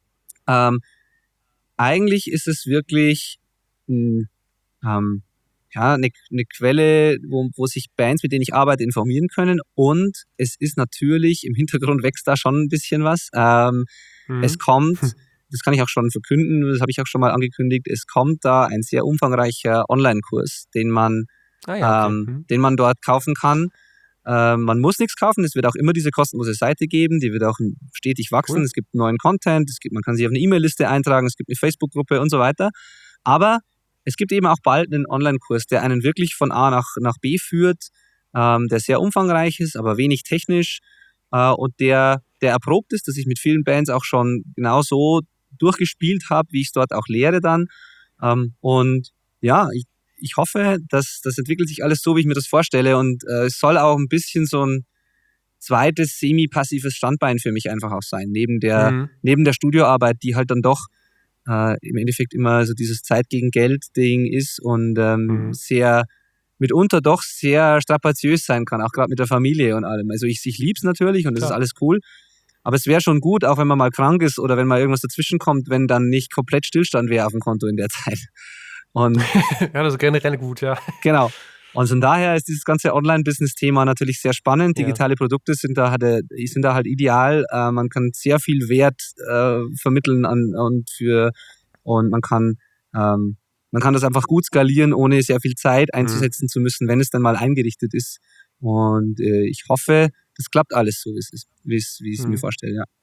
Speaker 2: ähm, eigentlich ist es wirklich mh, ähm, ja, eine, eine Quelle, wo, wo sich Bands, mit denen ich arbeite, informieren können und es ist natürlich, im Hintergrund wächst da schon ein bisschen was. Ähm, mhm. Es kommt, das kann ich auch schon verkünden, das habe ich auch schon mal angekündigt, es kommt da ein sehr umfangreicher Online-Kurs, den man, ah, ja, okay. ähm, mhm. den man dort kaufen kann. Äh, man muss nichts kaufen, es wird auch immer diese kostenlose Seite geben, die wird auch stetig wachsen, cool. Es gibt neuen Content, es gibt, man kann sich auf eine E-Mail-Liste eintragen, es gibt eine Facebook-Gruppe und so weiter. Aber es gibt eben auch bald einen Online-Kurs, der einen wirklich von A nach, nach B führt, ähm, der sehr umfangreich ist, aber wenig technisch äh, und der, der erprobt ist, dass ich mit vielen Bands auch schon genau so durchgespielt habe, wie ich es dort auch lehre dann. Ähm, und ja, ich Ich hoffe, dass das entwickelt sich alles so, wie ich mir das vorstelle und äh, es soll auch ein bisschen so ein zweites semi-passives Standbein für mich einfach auch sein, neben der, mhm. neben der Studioarbeit, die halt dann doch äh, im Endeffekt immer so dieses Zeit gegen Geld-Ding ist und ähm, mhm. sehr, mitunter doch sehr strapaziös sein kann, auch gerade mit der Familie und allem. Also ich, ich liebe es natürlich und es ist alles cool, aber es wäre schon gut, auch wenn man mal krank ist oder wenn mal irgendwas dazwischen kommt, wenn dann nicht komplett Stillstand wäre auf dem Konto in der Zeit. Und
Speaker 1: ja, das ist generell gut, ja.
Speaker 2: Genau. Und von daher ist dieses ganze Online-Business-Thema natürlich sehr spannend. Digitale ja. Produkte sind da, halt, sind da halt ideal. Äh, man kann sehr viel Wert äh, vermitteln an, und, für, und man kann, ähm, man kann das einfach gut skalieren, ohne sehr viel Zeit einzusetzen mhm. zu müssen, wenn es dann mal eingerichtet ist. Und äh, ich hoffe, das klappt alles so, wie es ist, wie es, wie ich es mhm. mir vorstelle, ja.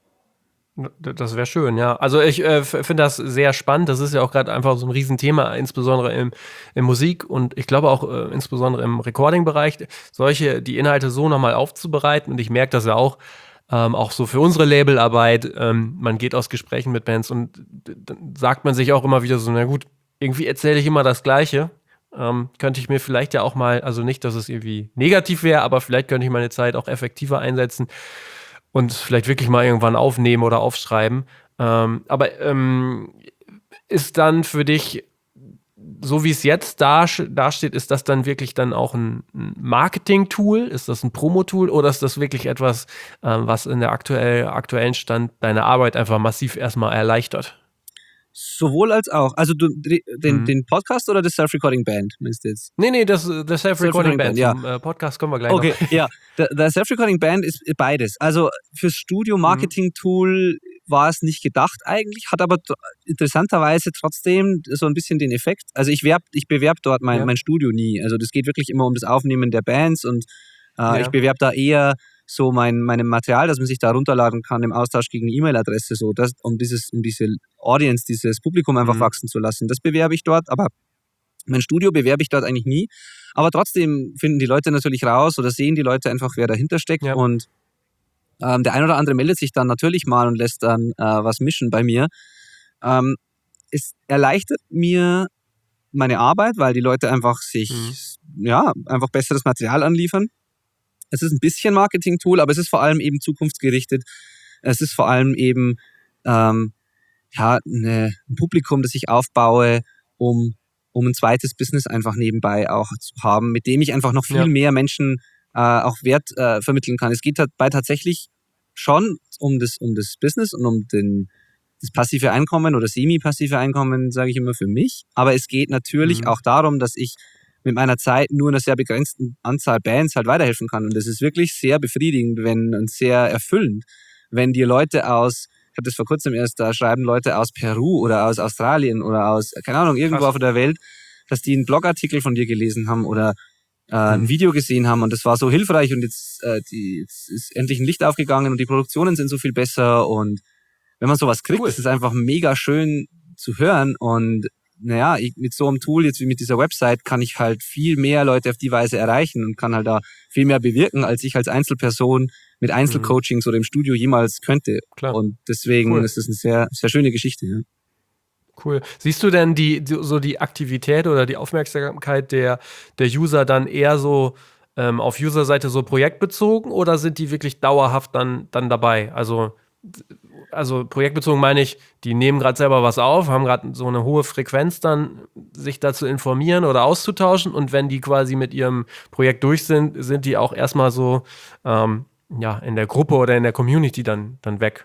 Speaker 1: Das wäre schön, ja. Also ich äh, finde das sehr spannend. Das ist ja auch gerade einfach so ein Riesenthema, insbesondere im, im Musik und ich glaube auch äh, insbesondere im Recording-Bereich, solche, die Inhalte so nochmal aufzubereiten. Und ich merke das ja auch, ähm, auch so für unsere Labelarbeit. Ähm, man geht aus Gesprächen mit Bands und dann sagt man sich auch immer wieder so, na gut, irgendwie erzähle ich immer das Gleiche. Ähm, könnte ich mir vielleicht ja auch mal, also nicht, dass es irgendwie negativ wäre, aber vielleicht könnte ich meine Zeit auch effektiver einsetzen und vielleicht wirklich mal irgendwann aufnehmen oder aufschreiben. Ähm, aber ähm, ist dann für dich, so wie es jetzt da, dasteht, ist das dann wirklich dann auch ein Marketing-Tool? Ist das ein Promo-Tool oder ist das wirklich etwas, ähm, was in der aktuell, aktuellen Stand deine Arbeit einfach massiv erstmal erleichtert?
Speaker 2: Sowohl als auch. Also du, den, mhm. den Podcast oder das Self-Recording Band, meinst du jetzt?
Speaker 1: Nee, nee, das, das Self-Recording, Self-Recording Band. Ja. Zum äh, Podcast kommen wir gleich
Speaker 2: okay,
Speaker 1: noch.
Speaker 2: Ja. Der, der Self-Recording Band ist beides. Also fürs Studio-Marketing-Tool war es nicht gedacht eigentlich, hat aber t- interessanterweise trotzdem so ein bisschen den Effekt. Also ich, werb, ich bewerbe dort mein,
Speaker 1: Ja.
Speaker 2: mein Studio nie. Also das geht wirklich immer um das Aufnehmen der Bands und äh,
Speaker 1: Ja.
Speaker 2: ich bewerbe da eher so mein, mein Material, das man sich da runterladen kann im Austausch gegen eine E-Mail-Adresse, so das, um, dieses, um diese Audience, dieses Publikum einfach
Speaker 1: Mhm.
Speaker 2: wachsen zu lassen. Das bewerbe ich dort, aber mein Studio bewerbe ich dort eigentlich nie. Aber trotzdem finden die Leute natürlich raus oder sehen die Leute einfach, wer dahinter steckt.
Speaker 1: Ja.
Speaker 2: Und ähm, der ein oder andere meldet sich dann natürlich mal und lässt dann äh, was mischen bei mir. Ähm, es erleichtert mir meine Arbeit, weil die Leute einfach sich,
Speaker 1: Mhm.
Speaker 2: ja, einfach besseres Material anliefern. Es ist ein bisschen Marketing-Tool, aber es ist vor allem eben zukunftsgerichtet. Es ist vor allem eben ähm, ja, eine, ein Publikum, das ich aufbaue, um, um ein zweites Business einfach nebenbei auch zu haben, mit dem ich einfach noch viel
Speaker 1: Ja.
Speaker 2: mehr Menschen äh, auch Wert äh, vermitteln kann. Es geht dabei tatsächlich schon um das, um das Business und um den, das passive Einkommen oder semi-passive Einkommen, sage ich immer, für mich. Aber es geht natürlich
Speaker 1: Mhm.
Speaker 2: auch darum, dass ich mit meiner Zeit nur einer sehr begrenzten Anzahl Bands halt weiterhelfen kann. Und das ist wirklich sehr befriedigend wenn, und sehr erfüllend, wenn dir Leute aus, ich habe das vor kurzem erst, da schreiben Leute aus Peru oder aus Australien oder aus, keine Ahnung, irgendwo
Speaker 1: Krass.
Speaker 2: auf der Welt, dass die einen Blogartikel von dir gelesen haben oder äh, ein
Speaker 1: Mhm.
Speaker 2: Video gesehen haben und das war so hilfreich und jetzt, äh, die, jetzt ist endlich ein Licht aufgegangen und die Produktionen sind so viel besser und wenn man sowas kriegt,
Speaker 1: Cool.
Speaker 2: ist es einfach mega schön zu hören und naja, ich, mit so einem Tool, jetzt wie mit dieser Website, kann ich halt viel mehr Leute auf die Weise erreichen und kann halt da viel mehr bewirken, als ich als Einzelperson mit Einzelcoachings oder im Studio jemals könnte.
Speaker 1: Klar.
Speaker 2: Und deswegen
Speaker 1: Cool.
Speaker 2: ist das eine sehr, sehr schöne Geschichte. Ja.
Speaker 1: Cool. Siehst du denn die, die so die Aktivität oder die Aufmerksamkeit der, der User dann eher so ähm, auf User-Seite so projektbezogen oder sind die wirklich dauerhaft dann, dann dabei? Also, also projektbezogen meine ich, die nehmen gerade selber was auf, haben gerade so eine hohe Frequenz dann, sich dazu informieren oder auszutauschen und wenn die quasi mit ihrem Projekt durch sind, sind die auch erstmal so ähm, ja, in der Gruppe oder in der Community dann, dann weg.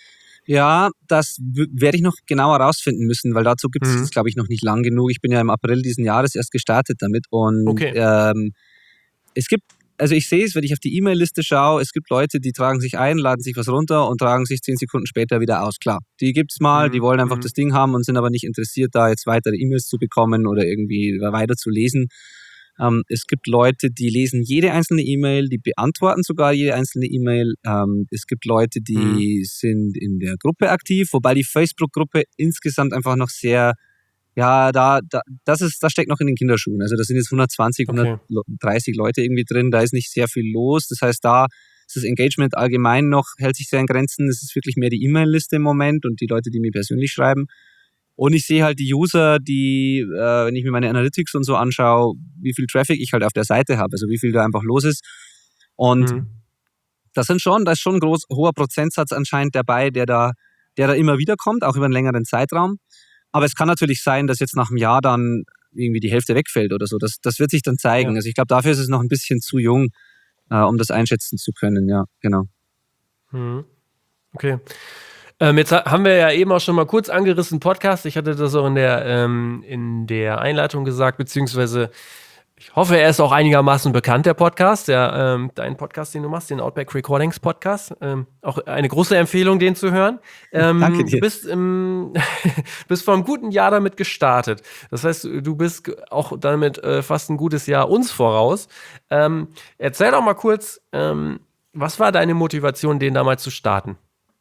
Speaker 2: Ja, das w- werde ich noch genauer rausfinden müssen, weil dazu gibt es
Speaker 1: Mhm.
Speaker 2: das, glaube ich, noch nicht lang genug. Ich bin ja im April diesen Jahres erst gestartet damit und
Speaker 1: Okay.
Speaker 2: ähm, es gibt, also ich sehe es, wenn ich auf die E-Mail-Liste schaue, es gibt Leute, die tragen sich ein, laden sich was runter und tragen sich zehn Sekunden später wieder aus. Klar, die gibt's mal,
Speaker 1: Mhm.
Speaker 2: die wollen einfach
Speaker 1: Mhm.
Speaker 2: das Ding haben und sind aber nicht interessiert, da jetzt weitere E-Mails zu bekommen oder irgendwie weiter zu lesen. Ähm, es gibt Leute, die lesen jede einzelne E-Mail, die beantworten sogar jede einzelne E-Mail. Ähm, es gibt Leute, die sind in der Gruppe aktiv, wobei die Facebook-Gruppe insgesamt einfach noch sehr, ja, da, da das ist, das steckt noch in den Kinderschuhen. Also da sind jetzt hundertzwanzig,
Speaker 1: Okay.
Speaker 2: hundertdreißig Leute irgendwie drin, da ist nicht sehr viel los. Das heißt, da ist das Engagement allgemein noch, hält sich sehr in Grenzen. Es ist wirklich mehr die E-Mail-Liste im Moment und die Leute, die mir persönlich schreiben. Und ich sehe halt die User, die, äh, wenn ich mir meine Analytics und so anschaue, wie viel Traffic ich halt auf der Seite habe, also wie viel da einfach los ist. Und
Speaker 1: Mhm.
Speaker 2: das sind schon, da ist schon ein groß, hoher Prozentsatz anscheinend dabei, der da, der da immer wieder kommt, auch über einen längeren Zeitraum. Aber es kann natürlich sein, dass jetzt nach einem Jahr dann irgendwie die Hälfte wegfällt oder so. Das, das wird sich dann zeigen.
Speaker 1: Ja.
Speaker 2: Also ich glaube, dafür ist es noch ein bisschen zu jung, äh, um das einschätzen zu können. Ja, genau.
Speaker 1: Mhm. Okay. Ähm, jetzt ha- haben wir ja eben auch schon mal kurz angerissen, Podcast. Ich hatte das auch in der, ähm, in der Einleitung gesagt, beziehungsweise ich hoffe, er ist auch einigermaßen bekannt, der Podcast, der, ähm, dein Podcast, den du machst, den Outback Recordings Podcast. Ähm, auch eine große Empfehlung, den zu hören. Ähm,
Speaker 2: Danke dir.
Speaker 1: Du bist, im, bist vor einem guten Jahr damit gestartet. Das heißt, du bist ge- auch damit äh, fast ein gutes Jahr uns voraus. Ähm, erzähl doch mal kurz, ähm, was war deine Motivation, den damals zu starten?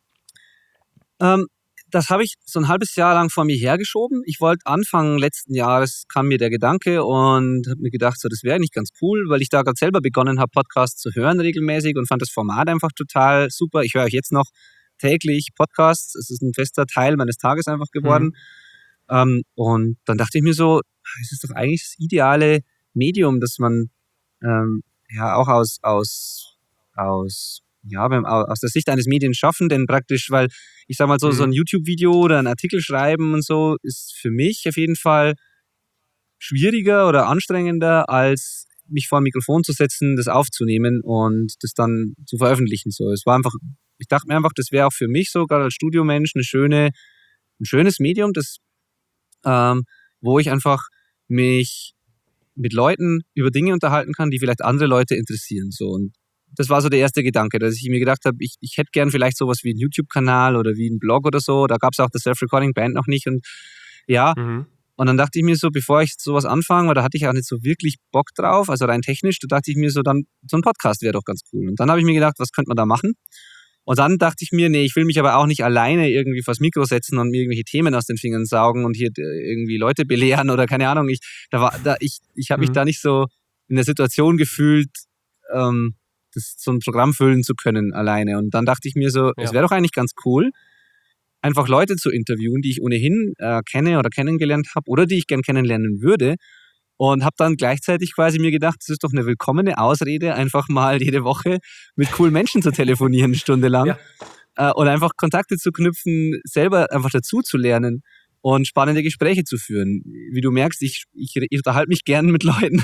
Speaker 2: Ähm, das habe ich so ein halbes Jahr lang vor mir hergeschoben. Ich wollte Anfang letzten Jahres, kam mir der Gedanke und habe mir gedacht, so, das wäre eigentlich ganz cool, weil ich da gerade selber begonnen habe, Podcasts zu hören regelmäßig und fand das Format einfach total super. Ich höre euch jetzt noch täglich Podcasts. Es ist ein fester Teil meines Tages einfach geworden. Ähm, und dann dachte ich mir so, es ist doch eigentlich das ideale Medium, dass man ähm, ja auch aus, aus, aus, ja, beim, aus der Sicht eines Medienschaffenden praktisch, weil ich sag mal so,
Speaker 1: Mhm.
Speaker 2: so ein YouTube-Video oder ein Artikel schreiben und so ist für mich auf jeden Fall schwieriger oder anstrengender, als mich vor ein Mikrofon zu setzen, das aufzunehmen und das dann zu veröffentlichen. So, es war einfach, ich dachte mir einfach, das wäre auch für mich so, gerade als Studiomensch, eine schöne, ein schönes Medium, das, ähm, wo ich einfach mich mit Leuten über Dinge unterhalten kann, die vielleicht andere Leute interessieren. So. Und das war so der erste Gedanke, dass ich mir gedacht habe, ich, ich hätte gern vielleicht sowas wie einen YouTube-Kanal oder wie einen Blog oder so. Da gab es auch das Self-Recording-Band noch nicht. Und ja,
Speaker 1: Mhm.
Speaker 2: und dann dachte ich mir so, bevor ich sowas anfange, weil da hatte ich auch nicht so wirklich Bock drauf, also rein technisch, da dachte ich mir so, dann so ein Podcast wäre doch ganz cool. Und dann habe ich mir gedacht, was könnte man da machen? Und dann dachte ich mir, nee, ich will mich aber auch nicht alleine irgendwie vors Mikro setzen und mir irgendwelche Themen aus den Fingern saugen und hier irgendwie Leute belehren oder keine Ahnung. Ich, da war, da, ich, ich habe mich
Speaker 1: Mhm.
Speaker 2: da nicht so in der Situation gefühlt, ähm, das, so ein Programm füllen zu können alleine. Und dann dachte ich mir so,
Speaker 1: Ja.
Speaker 2: es wäre doch eigentlich ganz cool, einfach Leute zu interviewen, die ich ohnehin äh, kenne oder kennengelernt habe oder die ich gern kennenlernen würde. Und habe dann gleichzeitig quasi mir gedacht, das ist doch eine willkommene Ausrede, einfach mal jede Woche mit coolen Menschen zu telefonieren, eine Stunde lang.
Speaker 1: Ja.
Speaker 2: Äh, und einfach Kontakte zu knüpfen, selber einfach dazu zu lernen und spannende Gespräche zu führen. Wie du merkst, ich, ich, ich unterhalte mich gern mit Leuten.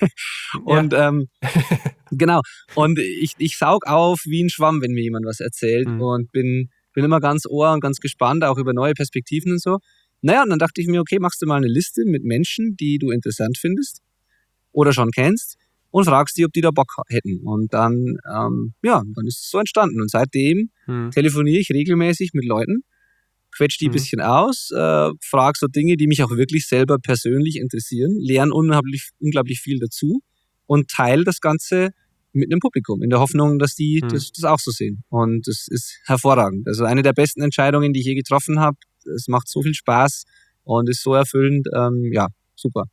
Speaker 2: Und
Speaker 1: Ja.
Speaker 2: ähm, genau. Und ich, ich saug auf wie ein Schwamm, wenn mir jemand was erzählt.
Speaker 1: Mhm.
Speaker 2: Und bin, bin immer ganz ohr und ganz gespannt, auch über neue Perspektiven und so. Naja, und dann dachte ich mir, okay, machst du mal eine Liste mit Menschen, die du interessant findest oder schon kennst und fragst die, ob die da Bock hätten. Und dann, ähm, ja, dann ist es so entstanden. Und seitdem
Speaker 1: Mhm.
Speaker 2: telefoniere ich regelmäßig mit Leuten, quetsch die ein
Speaker 1: Mhm.
Speaker 2: bisschen aus, äh, frag so Dinge, die mich auch wirklich selber persönlich interessieren, lerne unglaublich, unglaublich viel dazu und teile das Ganze mit einem Publikum, in der Hoffnung, dass die
Speaker 1: Mhm.
Speaker 2: das, das auch so sehen. Und das ist hervorragend. Also eine der besten Entscheidungen, die ich je getroffen habe. Es macht so viel Spaß und ist so erfüllend. Ähm, ja, super.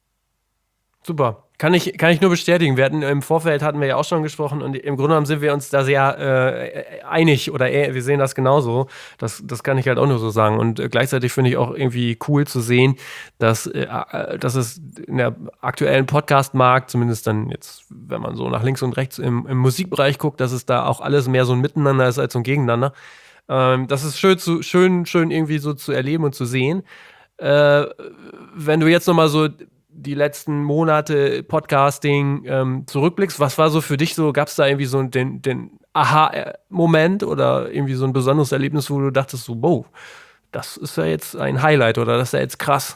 Speaker 1: Super. Kann ich, kann ich nur bestätigen. Wir hatten im Vorfeld hatten wir ja auch schon gesprochen und im Grunde genommen sind wir uns da sehr äh, einig oder äh, wir sehen das genauso. Das, das kann ich halt auch nur so sagen. Und äh, gleichzeitig finde ich auch irgendwie cool zu sehen, dass, äh, dass es in der aktuellen Podcast-Markt, zumindest dann jetzt, wenn man so nach links und rechts im, im Musikbereich guckt, dass es da auch alles mehr so ein Miteinander ist als so ein Gegeneinander. Ähm, das ist schön, zu, schön, schön irgendwie so zu erleben und zu sehen. Äh, wenn du jetzt nochmal so die letzten Monate Podcasting ähm, zurückblickst, was war so für dich so, gab es da irgendwie so den, den Aha-Moment oder irgendwie so ein besonderes Erlebnis, wo du dachtest so, wow, das ist ja jetzt ein Highlight oder das ist ja jetzt krass?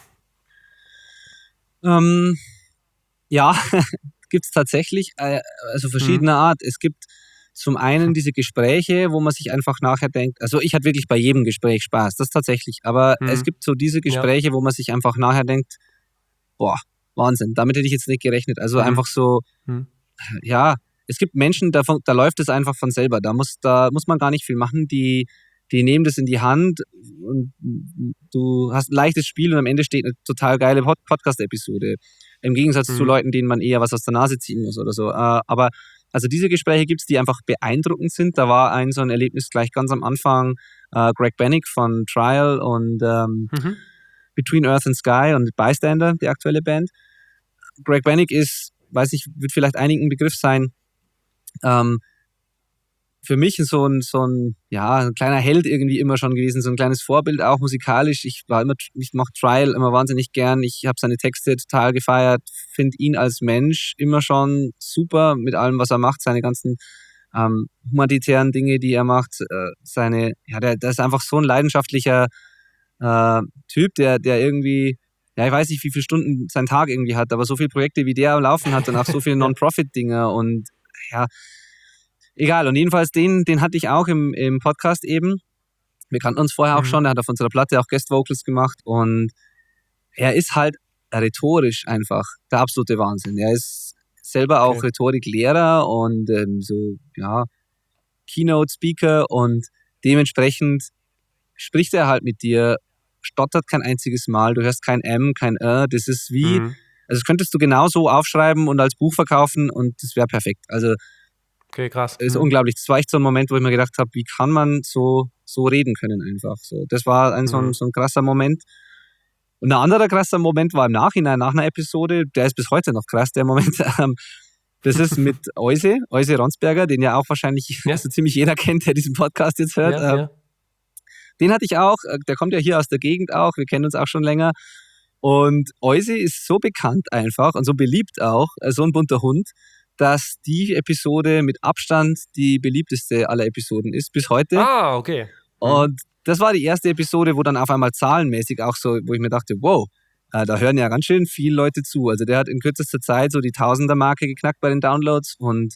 Speaker 2: Ähm, ja, gibt es tatsächlich, äh, also verschiedener Art. Es gibt zum einen diese Gespräche, wo man sich einfach nachher denkt, also ich hatte wirklich bei jedem Gespräch Spaß, das tatsächlich, aber
Speaker 1: Mhm.
Speaker 2: es gibt so diese Gespräche, wo man sich einfach nachher denkt, boah, Wahnsinn, damit hätte ich jetzt nicht gerechnet. Also
Speaker 1: Mhm.
Speaker 2: einfach so,
Speaker 1: Mhm.
Speaker 2: ja, es gibt Menschen, da, da läuft es einfach von selber. Da muss, da muss man gar nicht viel machen. Die, die nehmen das in die Hand und du hast ein leichtes Spiel und am Ende steht eine total geile Pod- Podcast-Episode. Im Gegensatz
Speaker 1: Mhm.
Speaker 2: zu Leuten, denen man eher was aus der Nase ziehen muss oder so. Äh, Aber also diese Gespräche gibt es, die einfach beeindruckend sind. Da war ein so ein Erlebnis gleich ganz am Anfang. Äh, Greg Bennick von Trial und ähm,
Speaker 1: Mhm.
Speaker 2: Between Earth and Sky und Bystander, die aktuelle Band. Greg Bennick ist, weiß ich, wird vielleicht einigen ein Begriff sein, ähm, für mich so ein, so ein, ja, ein kleiner Held irgendwie immer schon gewesen, so ein kleines Vorbild auch musikalisch. Ich war immer, ich mache Trial immer wahnsinnig gern. Ich habe seine Texte total gefeiert, finde ihn als Mensch immer schon super mit allem, was er macht, seine ganzen ähm, humanitären Dinge, die er macht, äh, seine, ja, der, der ist einfach so ein leidenschaftlicher äh, Typ, der, der irgendwie, ja, ich weiß nicht, wie viele Stunden sein Tag irgendwie hat, aber so viele Projekte, wie der am Laufen hat und auch so viele Non-Profit-Dinger und ja, egal. Und jedenfalls den, den hatte ich auch im, im Podcast eben. Wir kannten uns vorher auch
Speaker 1: Mhm.
Speaker 2: schon, er hat auf unserer Platte auch Guest-Vocals gemacht und er ist halt rhetorisch einfach der absolute Wahnsinn. Er ist selber auch
Speaker 1: Okay.
Speaker 2: Rhetoriklehrer und ähm, so, ja, Keynote-Speaker und dementsprechend spricht er halt mit dir, stottert kein einziges Mal, du hörst kein M, kein R, das ist wie,
Speaker 1: Mhm.
Speaker 2: also das könntest du genauso aufschreiben und als Buch verkaufen und das wäre perfekt. Also
Speaker 1: Okay, krass.
Speaker 2: ist
Speaker 1: Mhm.
Speaker 2: unglaublich. Das war echt so ein Moment, wo ich mir gedacht habe, wie kann man so, so reden können einfach. So, das war ein, so, ein,
Speaker 1: Mhm.
Speaker 2: so ein krasser Moment. Und ein anderer krasser Moment war im Nachhinein, nach einer Episode, der ist bis heute noch krass, der Moment. ähm, Das ist mit Euse, Euse Ronsberger, den ja auch wahrscheinlich
Speaker 1: Ja.
Speaker 2: so ziemlich jeder kennt, der diesen Podcast jetzt hört.
Speaker 1: Ja,
Speaker 2: Ähm,
Speaker 1: ja.
Speaker 2: Den hatte ich auch, äh, der kommt ja hier aus der Gegend auch, wir kennen uns auch schon länger. Und Euse ist so bekannt einfach und so beliebt auch, äh, so ein bunter Hund, dass die Episode mit Abstand die beliebteste aller Episoden ist, bis heute.
Speaker 1: Ah, okay. Mhm.
Speaker 2: Und das war die erste Episode, wo dann auf einmal zahlenmäßig auch so, wo ich mir dachte, wow, äh, da hören ja ganz schön viele Leute zu. Also der hat in kürzester Zeit so die Tausender-Marke geknackt bei den Downloads und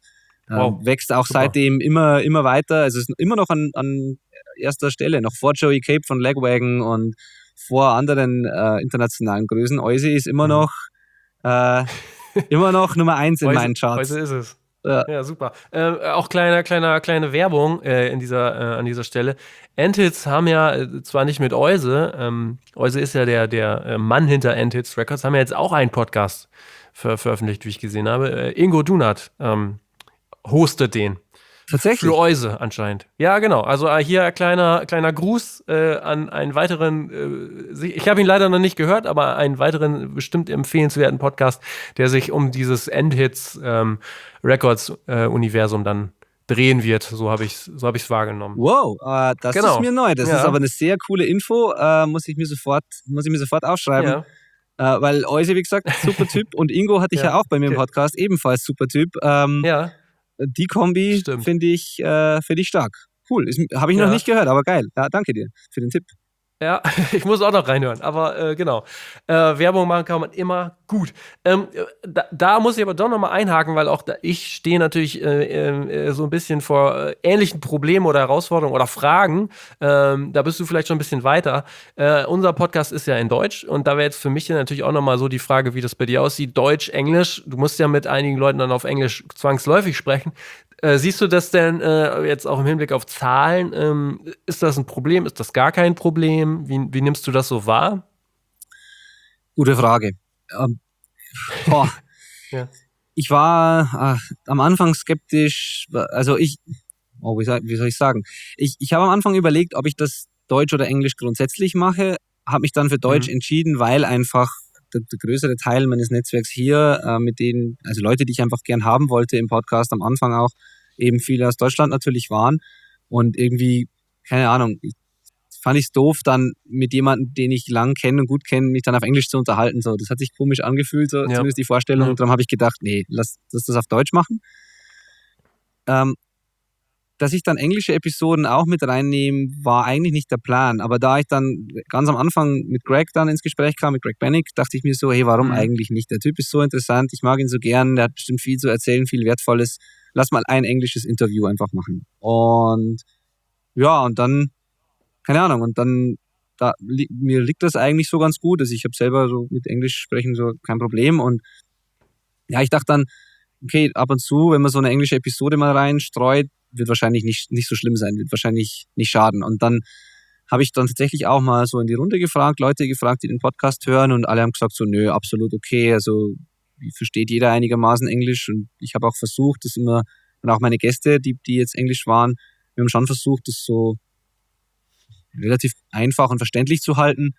Speaker 1: Wow.
Speaker 2: Ähm, wächst auch
Speaker 1: Super.
Speaker 2: seitdem immer, immer weiter. Also es ist immer noch an, an erster Stelle, noch vor Joey Cape von Lagwagon und vor anderen äh, internationalen Größen. Euse ist immer
Speaker 1: Mhm.
Speaker 2: noch äh, immer noch Nummer eins in
Speaker 1: Euse,
Speaker 2: meinen Charts.
Speaker 1: Euse ist es.
Speaker 2: Ja.
Speaker 1: Ja, super. Äh, auch kleine, kleine, kleine Werbung äh, in dieser, äh, an dieser Stelle. Endhits haben ja äh, zwar nicht mit Euse, ähm, Euse ist ja der, der äh, Mann hinter Endhits Records, haben ja jetzt auch einen Podcast ver veröffentlicht, wie ich gesehen habe. Äh, Ingo Dunat ähm, hostet den.
Speaker 2: Tatsächlich.
Speaker 1: Für Euse anscheinend. Ja, genau. Also äh, hier kleiner, kleiner Gruß äh, an einen weiteren, äh, ich habe ihn leider noch nicht gehört, aber einen weiteren bestimmt empfehlenswerten Podcast, der sich um dieses Endhits ähm, Records äh, Universum dann drehen wird. So habe ich es so hab ich's wahrgenommen.
Speaker 2: Wow, äh, das
Speaker 1: Genau.
Speaker 2: ist mir neu. Das
Speaker 1: Ja.
Speaker 2: ist aber eine sehr coole Info. Äh, muss ich mir sofort, muss ich mir sofort aufschreiben.
Speaker 1: Ja.
Speaker 2: Äh, weil Euse, wie gesagt, super Typ. Und Ingo hatte ich ja,
Speaker 1: Ja.
Speaker 2: auch bei mir im
Speaker 1: Okay.
Speaker 2: Podcast, ebenfalls super Typ. Ähm,
Speaker 1: Ja.
Speaker 2: Die Kombi
Speaker 1: Stimmt.
Speaker 2: finde ich, äh, find ich stark. Cool. Habe ich noch
Speaker 1: Ja.
Speaker 2: nicht gehört, aber geil. Ja, danke dir für den Tipp.
Speaker 1: Ja, ich muss auch noch reinhören, aber äh, genau. Äh, Werbung machen kann man immer gut. Ähm, da, da muss ich aber doch nochmal einhaken, weil auch da, ich stehe natürlich äh, äh, so ein bisschen vor äh, ähnlichen Problemen oder Herausforderungen oder Fragen. Ähm, da bist du vielleicht schon ein bisschen weiter. Äh, unser Podcast ist ja in Deutsch und da wäre jetzt für mich natürlich auch nochmal so die Frage, wie das bei dir aussieht. Deutsch, Englisch. Du musst ja mit einigen Leuten dann auf Englisch zwangsläufig sprechen. Äh, siehst du das denn äh, jetzt auch im Hinblick auf Zahlen? Ähm, ist das ein Problem? Ist das gar kein Problem? Wie, wie nimmst du das so wahr?
Speaker 2: Gute Frage. Ähm, boah.
Speaker 1: Ja.
Speaker 2: Ich war äh, am Anfang skeptisch. Also ich, oh, wie, soll, wie soll ich sagen? Ich, ich habe am Anfang überlegt, ob ich das Deutsch oder Englisch grundsätzlich mache. Habe mich dann für Deutsch
Speaker 1: Mhm.
Speaker 2: entschieden, weil einfach der, der größere Teil meines Netzwerks hier, äh, mit denen, also Leute, die ich einfach gern haben wollte im Podcast am Anfang auch, eben viele aus Deutschland natürlich waren. Und irgendwie, keine Ahnung, ich, fand ich es doof, dann mit jemandem, den ich lang kenne und gut kenne, mich dann auf Englisch zu unterhalten. So, das hat sich komisch angefühlt, so,
Speaker 1: Ja.
Speaker 2: zumindest die Vorstellung.
Speaker 1: Ja.
Speaker 2: Und darum habe ich gedacht, nee, lass, lass das auf Deutsch machen. Ähm, dass ich dann englische Episoden auch mit reinnehme, war eigentlich nicht der Plan. Aber da ich dann ganz am Anfang mit Greg dann ins Gespräch kam, mit Greg Bennick, dachte ich mir so, hey, warum
Speaker 1: Mhm.
Speaker 2: eigentlich nicht? Der Typ ist so interessant, ich mag ihn so gern, der hat bestimmt viel zu erzählen, viel Wertvolles. Lass mal ein englisches Interview einfach machen. Und ja, und dann, keine Ahnung, und dann, da, li mir liegt das eigentlich so ganz gut. Also ich habe selber so mit Englisch sprechen so kein Problem. Und ja, ich dachte dann, okay, ab und zu, wenn man so eine englische Episode mal reinstreut, wird wahrscheinlich nicht, nicht so schlimm sein, wird wahrscheinlich nicht schaden. Und dann habe ich dann tatsächlich auch mal so in die Runde gefragt, Leute gefragt, die den Podcast hören, und alle haben gesagt so, nö, absolut okay, also versteht jeder einigermaßen Englisch, und ich habe auch versucht, das immer, und auch meine Gäste, die, die jetzt Englisch waren, wir haben schon versucht, das so relativ einfach und verständlich zu halten,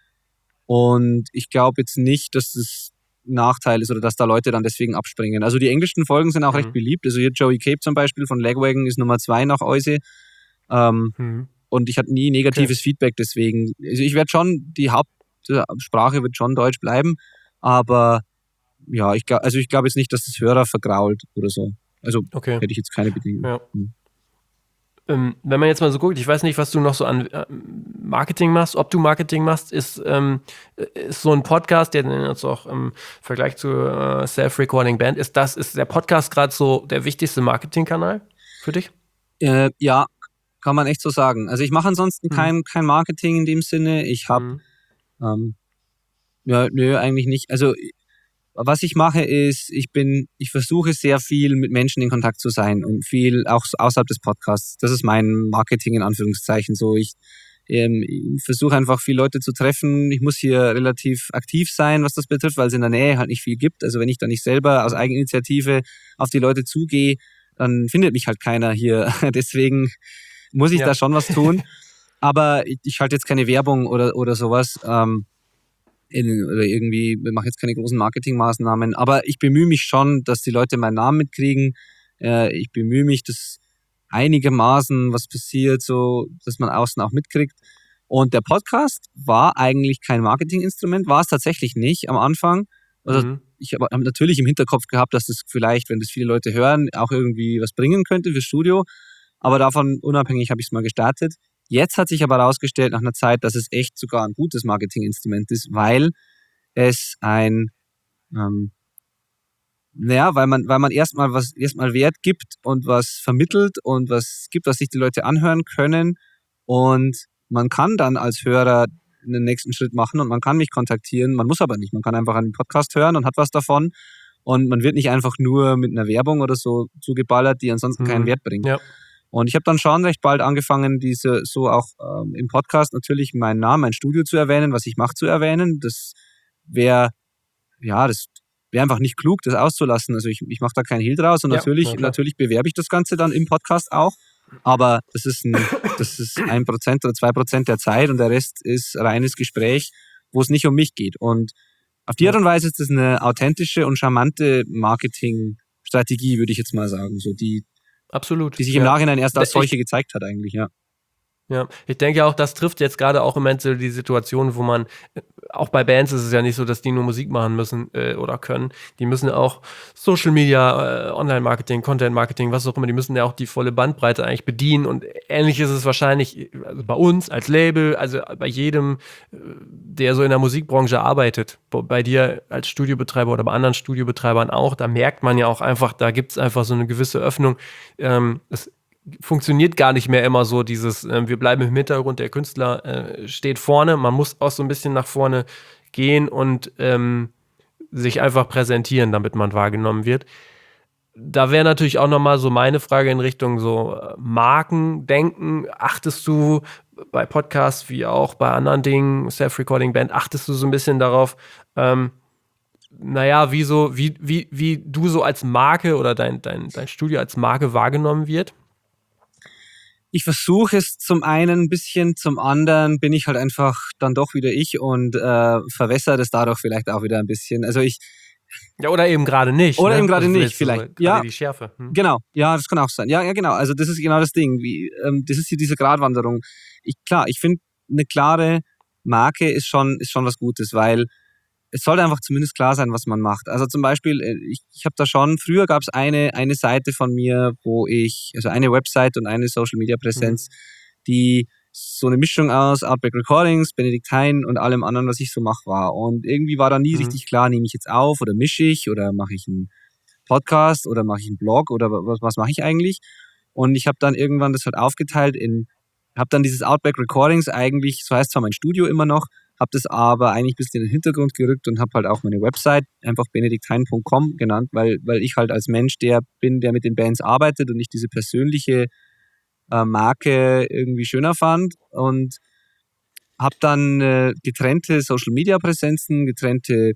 Speaker 2: und ich glaube jetzt nicht, dass das ein Nachteil ist oder dass da Leute dann deswegen abspringen. Also die englischen Folgen sind auch
Speaker 1: Mhm.
Speaker 2: recht beliebt. Also hier Joey Cape zum Beispiel von Lagwagon ist Nummer zwei nach Euse. Ähm,
Speaker 1: Mhm.
Speaker 2: und ich hatte nie negatives
Speaker 1: Okay.
Speaker 2: Feedback deswegen. Also ich werde schon, die Hauptsprache wird schon Deutsch bleiben, aber ja, ich glaube, also ich glaube jetzt nicht, dass das Hörer vergrault oder so. Also
Speaker 1: Okay.
Speaker 2: hätte ich jetzt keine Bedingungen.
Speaker 1: Ja.
Speaker 2: Hm.
Speaker 1: Ähm, wenn man jetzt mal so guckt, ich weiß nicht, was du noch so an äh, Marketing machst, ob du Marketing machst, ist, ähm, ist so ein Podcast, der jetzt auch im Vergleich zur äh, Self-Recording Band ist, das ist der Podcast gerade so der wichtigste Marketingkanal für dich?
Speaker 2: Äh, ja, kann man echt so sagen. Also ich mache ansonsten
Speaker 1: Hm.
Speaker 2: kein, kein Marketing in dem Sinne. Ich habe,
Speaker 1: Mhm.
Speaker 2: ähm, ja, nö, eigentlich nicht. Also was ich mache ist, ich bin, ich versuche sehr viel mit Menschen in Kontakt zu sein und viel auch außerhalb des Podcasts. Das ist mein Marketing in Anführungszeichen. So, ich, ähm, ich versuche einfach viele Leute zu treffen. Ich muss hier relativ aktiv sein, was das betrifft, weil es in der Nähe halt nicht viel gibt. Also wenn ich da nicht selber aus Eigeninitiative auf die Leute zugehe, dann findet mich halt keiner hier. Deswegen muss ich
Speaker 1: Ja.
Speaker 2: da schon was tun. Aber ich, ich halte jetzt keine Werbung oder, oder sowas. Ähm, in, oder irgendwie, wir machen jetzt keine großen Marketingmaßnahmen, aber ich bemühe mich schon, dass die Leute meinen Namen mitkriegen. Äh, ich bemühe mich, dass einigermaßen was passiert, so dass man außen auch mitkriegt. Und der Podcast war eigentlich kein Marketinginstrument, war es tatsächlich nicht am Anfang. Also
Speaker 1: Mhm.
Speaker 2: ich habe hab natürlich im Hinterkopf gehabt, dass das vielleicht, wenn das viele Leute hören, auch irgendwie was bringen könnte fürs Studio. Aber davon unabhängig habe ich es mal gestartet. Jetzt hat sich aber herausgestellt nach einer Zeit, dass es echt sogar ein gutes Marketinginstrument ist, weil es ein, ähm, Naja, weil man, weil man erstmal was, erstmal Wert gibt und was vermittelt und was gibt, was sich die Leute anhören können. Und man kann dann als Hörer den nächsten Schritt machen und man kann mich kontaktieren. Man muss aber nicht. Man kann einfach einen Podcast hören und hat was davon. Und man wird nicht einfach nur mit einer Werbung oder so zugeballert, die ansonsten mhm. keinen Wert bringt.
Speaker 1: Ja.
Speaker 2: Und ich habe dann schon recht bald angefangen, diese so auch ähm, im Podcast natürlich meinen Namen, mein Studio zu erwähnen, was ich mache zu erwähnen. Das wäre, ja, das wäre einfach nicht klug, das auszulassen. Also ich, ich mache da keinen Hehl draus und ja, natürlich, natürlich bewerbe ich das Ganze dann im Podcast auch. Aber das ist ein, das ist ein Prozent oder zwei Prozent der Zeit und der Rest ist reines Gespräch, wo es nicht um mich geht. Und auf die Art und Weise ist das eine authentische und charmante Marketingstrategie, würde ich jetzt mal sagen. So die,
Speaker 1: Absolut.
Speaker 2: Die sich im ja. Nachhinein erst als solche ich, gezeigt hat eigentlich, ja.
Speaker 1: Ja, ich denke auch, das trifft jetzt gerade auch im Moment so die Situation, wo man, auch bei Bands ist es ja nicht so, dass die nur Musik machen müssen äh, oder können. Die müssen auch Social Media, äh, Online-Marketing, Content-Marketing, was auch immer, die müssen ja auch die volle Bandbreite eigentlich bedienen. Und ähnlich ist es wahrscheinlich also bei uns als Label, also bei jedem, der so in der Musikbranche arbeitet. Bei dir als Studiobetreiber oder bei anderen Studiobetreibern auch, da merkt man ja auch einfach, da gibt es einfach so eine gewisse Öffnung. Ähm, es funktioniert gar nicht mehr immer so dieses, äh, wir bleiben im Hintergrund, der Künstler äh, steht vorne, man muss auch so ein bisschen nach vorne gehen und ähm, sich einfach präsentieren, damit man wahrgenommen wird. Da wäre natürlich auch nochmal so meine Frage in Richtung so äh, Markendenken. Achtest du bei Podcasts wie auch bei anderen Dingen, Self-Recording-Band, achtest du so ein bisschen darauf, ähm, naja, wie, so, wie, wie, wie du so als Marke oder dein, dein, dein Studio als Marke wahrgenommen wird?
Speaker 2: Ich versuche es zum einen ein bisschen, zum anderen bin ich halt einfach dann doch wieder ich und äh, verwässere das dadurch vielleicht auch wieder ein bisschen. Also ich
Speaker 1: ja, oder eben gerade nicht.
Speaker 2: Oder
Speaker 1: ne?
Speaker 2: eben gerade
Speaker 1: also
Speaker 2: nicht, vielleicht.
Speaker 1: So,
Speaker 2: ja,
Speaker 1: die Schärfe. Hm.
Speaker 2: Genau, ja, das kann auch sein. Ja, ja, genau. Also das ist genau das Ding. Wie, ähm, das ist hier diese Gratwanderung. Ich, klar, ich finde, eine klare Marke ist schon, ist schon was Gutes, weil es sollte einfach zumindest klar sein, was man macht. Also zum Beispiel, ich, ich habe da schon, früher gab es eine, eine Seite von mir, wo ich, also eine Website und eine Social-Media-Präsenz, mhm. die so eine Mischung aus Outback Recordings, Benedikt Hein und allem anderen, was ich so mache, war. Und irgendwie war da nie mhm. richtig klar, nehme ich jetzt auf oder mische ich oder mache ich einen Podcast oder mache ich einen Blog oder was, was mache ich eigentlich? Und ich habe dann irgendwann das halt aufgeteilt in, habe dann dieses Outback Recordings eigentlich, so heißt zwar mein Studio immer noch, habe das aber eigentlich ein bisschen in den Hintergrund gerückt und habe halt auch meine Website einfach benedikt hein punkt com genannt, weil, weil ich halt als Mensch der bin, der mit den Bands arbeitet und nicht diese persönliche äh, Marke irgendwie schöner fand und habe dann äh, getrennte Social-Media-Präsenzen, getrennte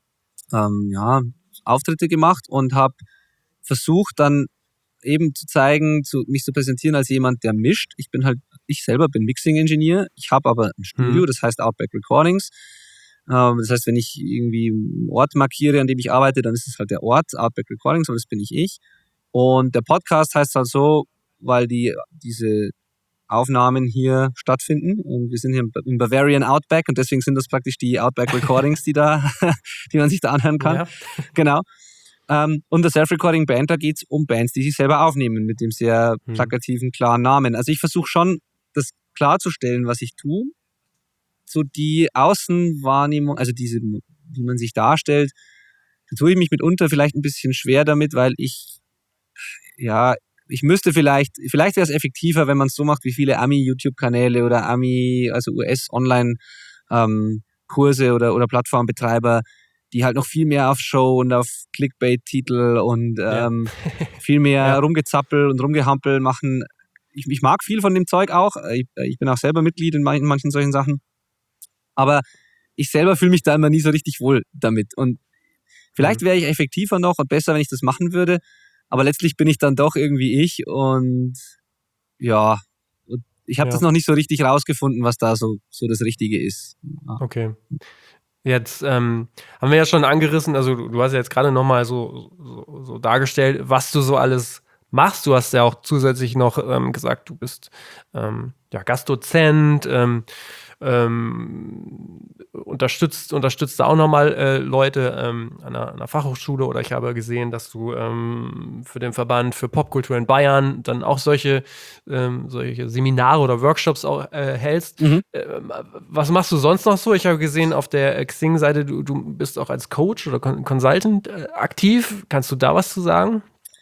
Speaker 2: ähm, ja, Auftritte gemacht und habe versucht dann eben zu zeigen, zu, mich zu präsentieren als jemand, der mischt. Ich bin halt, ich selber bin Mixing-Ingenieur, ich habe aber ein Studio, hm. das heißt Outback Recordings. Ähm, das heißt, wenn ich irgendwie einen Ort markiere, an dem ich arbeite, dann ist es halt der Ort, Outback Recordings, und das bin ich ich. Und der Podcast heißt halt so, weil die diese Aufnahmen hier stattfinden. Und wir sind hier im Bavarian Outback und deswegen sind das praktisch die Outback Recordings, die da, die man sich da anhören kann. Ja. Genau. Um, und der Self-Recording-Band, da geht es um Bands, die sich selber aufnehmen, mit dem sehr plakativen, klaren Namen. Also ich versuche schon, das klarzustellen, was ich tue. So die Außenwahrnehmung, also diese, wie man sich darstellt, da tue ich mich mitunter vielleicht ein bisschen schwer damit, weil ich, ja, ich müsste vielleicht, vielleicht wäre es effektiver, wenn man es so macht, wie viele Ami-YouTube-Kanäle oder Ami, also U S-Online-Kurse ähm, oder, oder Plattformbetreiber, die halt noch viel mehr auf Show und auf Clickbait-Titel und ähm, ja. viel mehr ja. Rumgezappel und Rumgehampel machen. Ich, ich mag viel von dem Zeug auch. Ich, ich bin auch selber Mitglied in manchen, manchen solchen Sachen. Aber ich selber fühle mich da immer nie so richtig wohl damit. Und vielleicht wäre ich effektiver noch und besser, wenn ich das machen würde. Aber letztlich bin ich dann doch irgendwie ich. Und ja, ich habe ja. das noch nicht so richtig rausgefunden, was da so, so das Richtige ist. Ja.
Speaker 1: Okay. Jetzt ähm, haben wir ja schon angerissen, also du, du hast ja jetzt gerade nochmal so, so, so dargestellt, was du so alles machst. Du hast ja auch zusätzlich noch ähm, gesagt, du bist ähm, ja, Gastdozent ähm, ähm, unterstützt, unterstützt da auch nochmal äh, Leute ähm, an, einer, an einer Fachhochschule, oder ich habe gesehen, dass du ähm, für den Verband für Popkultur in Bayern dann auch solche, ähm, solche Seminare oder Workshops auch äh, hältst.
Speaker 2: Mhm.
Speaker 1: Ähm, was machst du sonst noch so? Ich habe gesehen auf der Xing-Seite, du, du bist auch als Coach oder Con- Consultant äh, aktiv. Kannst du da was zu sagen?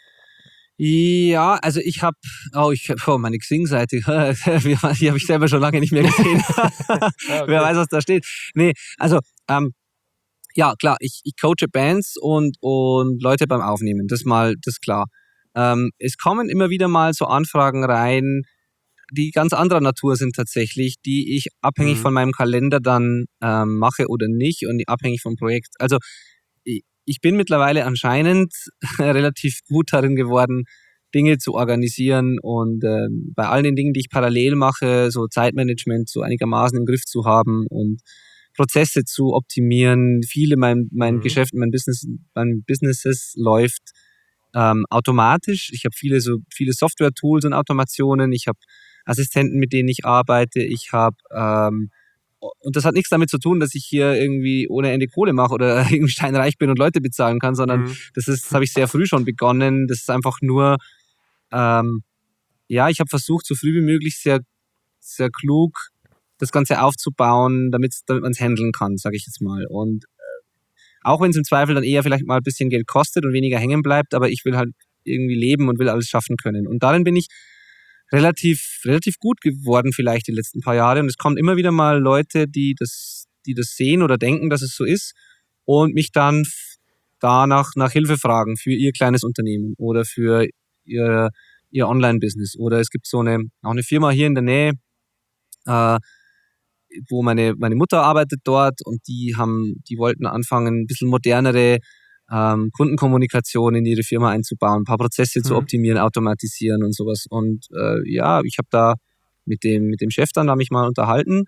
Speaker 2: Ja, also ich habe, oh, ich oh, meine Xing-Seite, die habe ich selber schon lange nicht mehr gesehen.
Speaker 1: Ja, okay.
Speaker 2: Wer weiß, was da steht. Nee, also ähm, ja, klar, ich, ich coache Bands und, und Leute beim Aufnehmen, das mal, das ist klar. Ähm, es kommen immer wieder mal so Anfragen rein, die ganz anderer Natur sind tatsächlich, die ich abhängig
Speaker 1: Mhm.
Speaker 2: von meinem Kalender dann ähm, mache oder nicht und abhängig vom Projekt. Also ich, ich bin mittlerweile anscheinend relativ gut darin geworden, Dinge zu organisieren und ähm, bei all den Dingen, die ich parallel mache, so Zeitmanagement so einigermaßen im Griff zu haben und Prozesse zu optimieren. Viele mein mein
Speaker 1: Mhm.
Speaker 2: Geschäft, mein Business, mein Businesses läuft ähm, automatisch. Ich habe viele so viele Software-Tools und Automationen. Ich habe Assistenten, mit denen ich arbeite. Ich habe ähm, und das hat nichts damit zu tun, dass ich hier irgendwie ohne Ende Kohle mache oder irgendwie steinreich bin und Leute bezahlen kann, sondern
Speaker 1: Mhm.
Speaker 2: das ist, das habe ich sehr früh schon begonnen. Das ist einfach nur, ähm, ja, ich habe versucht, so früh wie möglich sehr, sehr klug das Ganze aufzubauen, damit, damit man es handeln kann, sage ich jetzt mal. Und auch wenn es im Zweifel dann eher vielleicht mal ein bisschen Geld kostet und weniger hängen bleibt, aber ich will halt irgendwie leben und will alles schaffen können. Und darin bin ich relativ, relativ gut geworden vielleicht die letzten paar Jahre. Und es kommen immer wieder mal Leute, die das, die das sehen oder denken, dass es so ist und mich dann danach nach Hilfe fragen für ihr kleines Unternehmen oder für ihr, ihr Online-Business. Oder es gibt so eine, auch eine Firma hier in der Nähe, äh, wo meine, meine Mutter arbeitet dort und die haben, die wollten anfangen, ein bisschen modernere ähm, Kundenkommunikation in ihre Firma einzubauen, ein paar Prozesse mhm. zu optimieren, automatisieren und sowas. Und äh, ja, ich habe da mit dem, mit dem Chef dann da mich mal unterhalten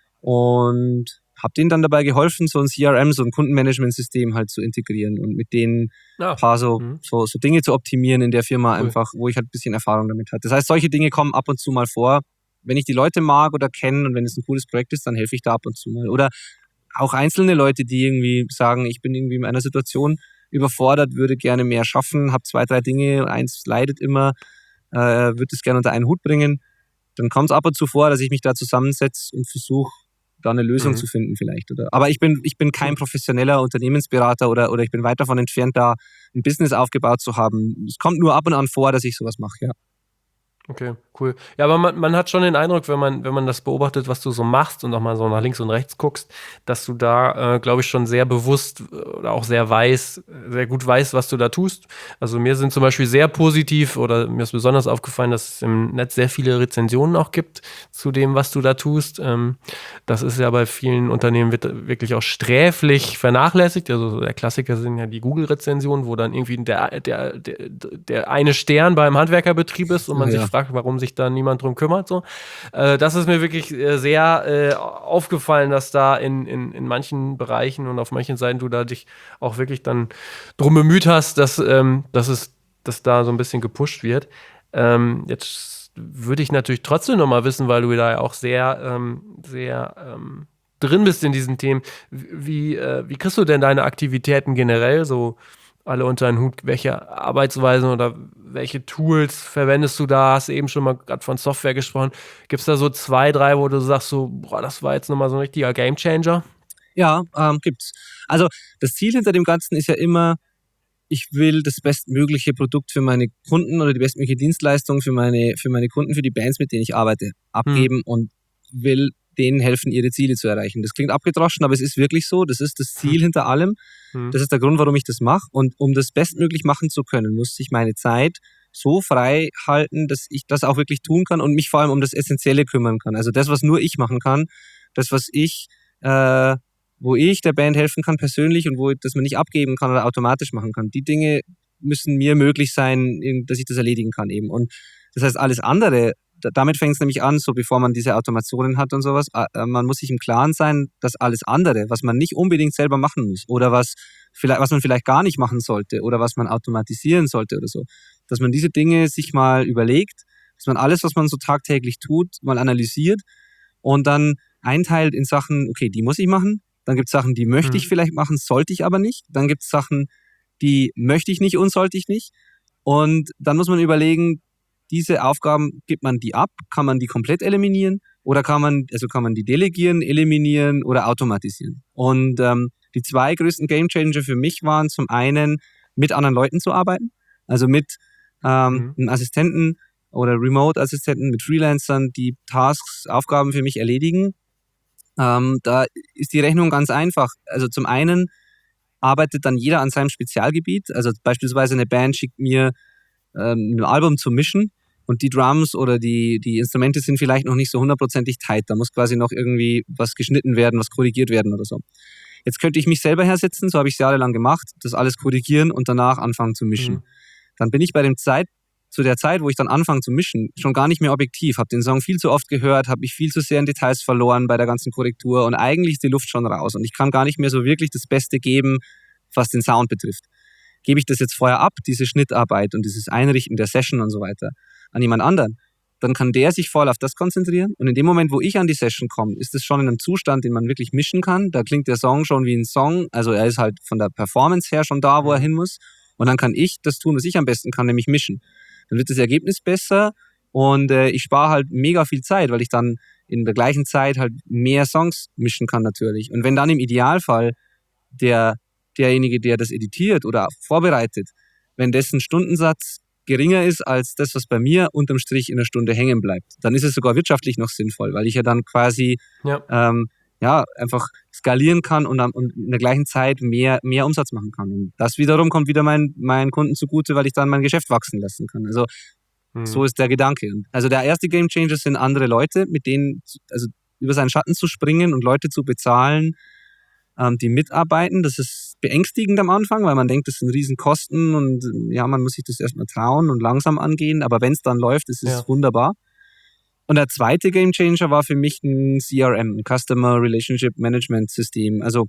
Speaker 2: und habe denen dann dabei geholfen, so ein C R M, so ein Kundenmanagementsystem halt zu integrieren und mit denen
Speaker 1: Ja.
Speaker 2: ein paar so,
Speaker 1: Mhm.
Speaker 2: so, so Dinge zu optimieren in der Firma
Speaker 1: Cool.
Speaker 2: einfach, wo ich halt ein bisschen Erfahrung damit hatte. Das heißt, solche Dinge kommen ab und zu mal vor. Wenn ich die Leute mag oder kenne und wenn es ein cooles Projekt ist, dann helfe ich da ab und zu mal. Oder auch einzelne Leute, die irgendwie sagen, ich bin irgendwie in einer Situation überfordert, würde gerne mehr schaffen, habe zwei, drei Dinge, eins leidet immer, äh, würde es gerne unter einen Hut bringen. Dann kommt es ab und zu vor, dass ich mich da zusammensetze und versuche, da eine Lösung
Speaker 1: Mhm.
Speaker 2: zu finden vielleicht. Oder? Aber ich bin, ich bin kein professioneller Unternehmensberater oder, oder ich bin weit davon entfernt, da ein Business aufgebaut zu haben. Es kommt nur ab und an vor, dass ich sowas mache, ja.
Speaker 1: Okay, cool. Ja, aber man, man hat schon den Eindruck, wenn man, wenn man das beobachtet, was du so machst und auch mal so nach links und rechts guckst, dass du da, äh, glaube ich, schon sehr bewusst oder auch sehr weiß, sehr gut weißt, was du da tust. Also mir sind zum Beispiel sehr positiv oder mir ist besonders aufgefallen, dass es im Netz sehr viele Rezensionen auch gibt zu dem, was du da tust. Ähm, das ist ja bei vielen Unternehmen wird wirklich auch sträflich vernachlässigt. Also der Klassiker sind ja die Google-Rezensionen, wo dann irgendwie der, der, der, der eine Stern beim Handwerkerbetrieb ist und man
Speaker 2: Ja.
Speaker 1: sich fragt, warum sich da niemand drum kümmert. So. Äh, das ist mir wirklich äh, sehr äh, aufgefallen, dass da in, in, in manchen Bereichen und auf manchen Seiten du da dich auch wirklich dann drum bemüht hast, dass, ähm, dass, es, dass da so ein bisschen gepusht wird. Ähm, jetzt würde ich natürlich trotzdem noch mal wissen, weil du da ja auch sehr, ähm, sehr ähm, drin bist in diesen Themen. Wie, äh, wie kriegst du denn deine Aktivitäten generell so alle unter einen Hut? Welche Arbeitsweisen oder welche Tools verwendest du da? Hast du eben schon mal gerade von Software gesprochen. Gibt es da so zwei, drei, wo du sagst so, boah, das war jetzt nochmal so ein richtiger Gamechanger?
Speaker 2: Ja, ähm, gibt's. Also das Ziel hinter dem Ganzen ist ja immer, ich will das bestmögliche Produkt für meine Kunden oder die bestmögliche Dienstleistung für meine, für meine Kunden, für die Bands, mit denen ich arbeite, abgeben hm. und will denen helfen, ihre Ziele zu erreichen. Das klingt abgedroschen, aber es ist wirklich so. Das ist das Ziel hm. hinter allem. Hm. Das ist der Grund, warum ich das mache. Und um das bestmöglich machen zu können, muss ich meine Zeit so frei halten, dass ich das auch wirklich tun kann und mich vor allem um das Essentielle kümmern kann. Also das, was nur ich machen kann, das, was ich, äh, wo ich der Band helfen kann persönlich und wo das man nicht abgeben kann oder automatisch machen kann. Die Dinge müssen mir möglich sein, dass ich das erledigen kann eben. Und das heißt, alles andere, damit fängt es nämlich an, so bevor man diese Automationen hat und sowas, man muss sich im Klaren sein, dass alles andere, was man nicht unbedingt selber machen muss oder was, vielleicht, was man vielleicht gar nicht machen sollte oder was man automatisieren sollte oder so, dass man diese Dinge sich mal überlegt, dass man alles, was man so tagtäglich tut, mal analysiert und dann einteilt in Sachen, okay, die muss ich machen. Dann gibt es Sachen, die möchte ich vielleicht machen, sollte ich aber nicht. Dann gibt es Sachen, die möchte ich nicht und sollte ich nicht. Und dann muss man überlegen, diese Aufgaben, gibt man die ab? Kann man die komplett eliminieren? Oder kann man, also kann man die delegieren, eliminieren oder automatisieren? Und ähm, die zwei größten Gamechanger für mich waren zum einen, mit anderen Leuten zu arbeiten. Also mit ähm, mhm. einem Assistenten oder Remote-Assistenten, mit Freelancern, die Tasks, Aufgaben für mich erledigen. Ähm, da ist die Rechnung ganz einfach. Also zum einen arbeitet dann jeder an seinem Spezialgebiet. Also beispielsweise eine Band schickt mir ähm, ein Album zu mischen und die Drums oder die, die Instrumente sind vielleicht noch nicht so hundertprozentig tight. Da muss quasi noch irgendwie was geschnitten werden, was korrigiert werden oder so. Jetzt könnte ich mich selber hersetzen, so habe ich es jahrelang gemacht, das alles korrigieren und danach anfangen zu mischen. Mhm. Dann bin ich bei dem Zeit, zu der Zeit, wo ich dann anfange zu mischen, schon gar nicht mehr objektiv, habe den Song viel zu oft gehört, habe mich viel zu sehr in Details verloren bei der ganzen Korrektur und eigentlich ist die Luft schon raus und ich kann gar nicht mehr so wirklich das Beste geben, was den Sound betrifft. Gebe ich das jetzt vorher ab, diese Schnittarbeit und dieses Einrichten der Session und so weiter, an jemand anderen, dann kann der sich voll auf das konzentrieren und in dem Moment, wo ich an die Session komme, ist es schon in einem Zustand, den man wirklich mischen kann, da klingt der Song schon wie ein Song, also er ist halt von der Performance her schon da, wo er hin muss und dann kann ich das tun, was ich am besten kann, nämlich mischen. Dann wird das Ergebnis besser und äh, ich spare halt mega viel Zeit, weil ich dann in der gleichen Zeit halt mehr Songs mischen kann natürlich. Und wenn dann im Idealfall der, derjenige, der das editiert oder vorbereitet, wenn dessen Stundensatz geringer ist als das, was bei mir unterm Strich in der Stunde hängen bleibt, dann ist es sogar wirtschaftlich noch sinnvoll, weil ich ja dann quasi ja, ähm, ja einfach skalieren kann und, dann, und in der gleichen Zeit mehr, mehr Umsatz machen kann. Und das wiederum kommt wieder meinen meinen Kunden zugute, weil ich dann mein Geschäft wachsen lassen kann. Also mhm. so ist der Gedanke. Also der erste Gamechanger sind andere Leute, mit denen, also über seinen Schatten zu springen und Leute zu bezahlen, ähm, die mitarbeiten. Das ist beängstigend am Anfang, weil man denkt, das sind riesen Kosten und ja, man muss sich das erstmal trauen und langsam angehen. Aber wenn es dann läuft, ist es ja. wunderbar. Und der zweite Gamechanger war für mich ein C R M, ein Customer Relationship Management System, also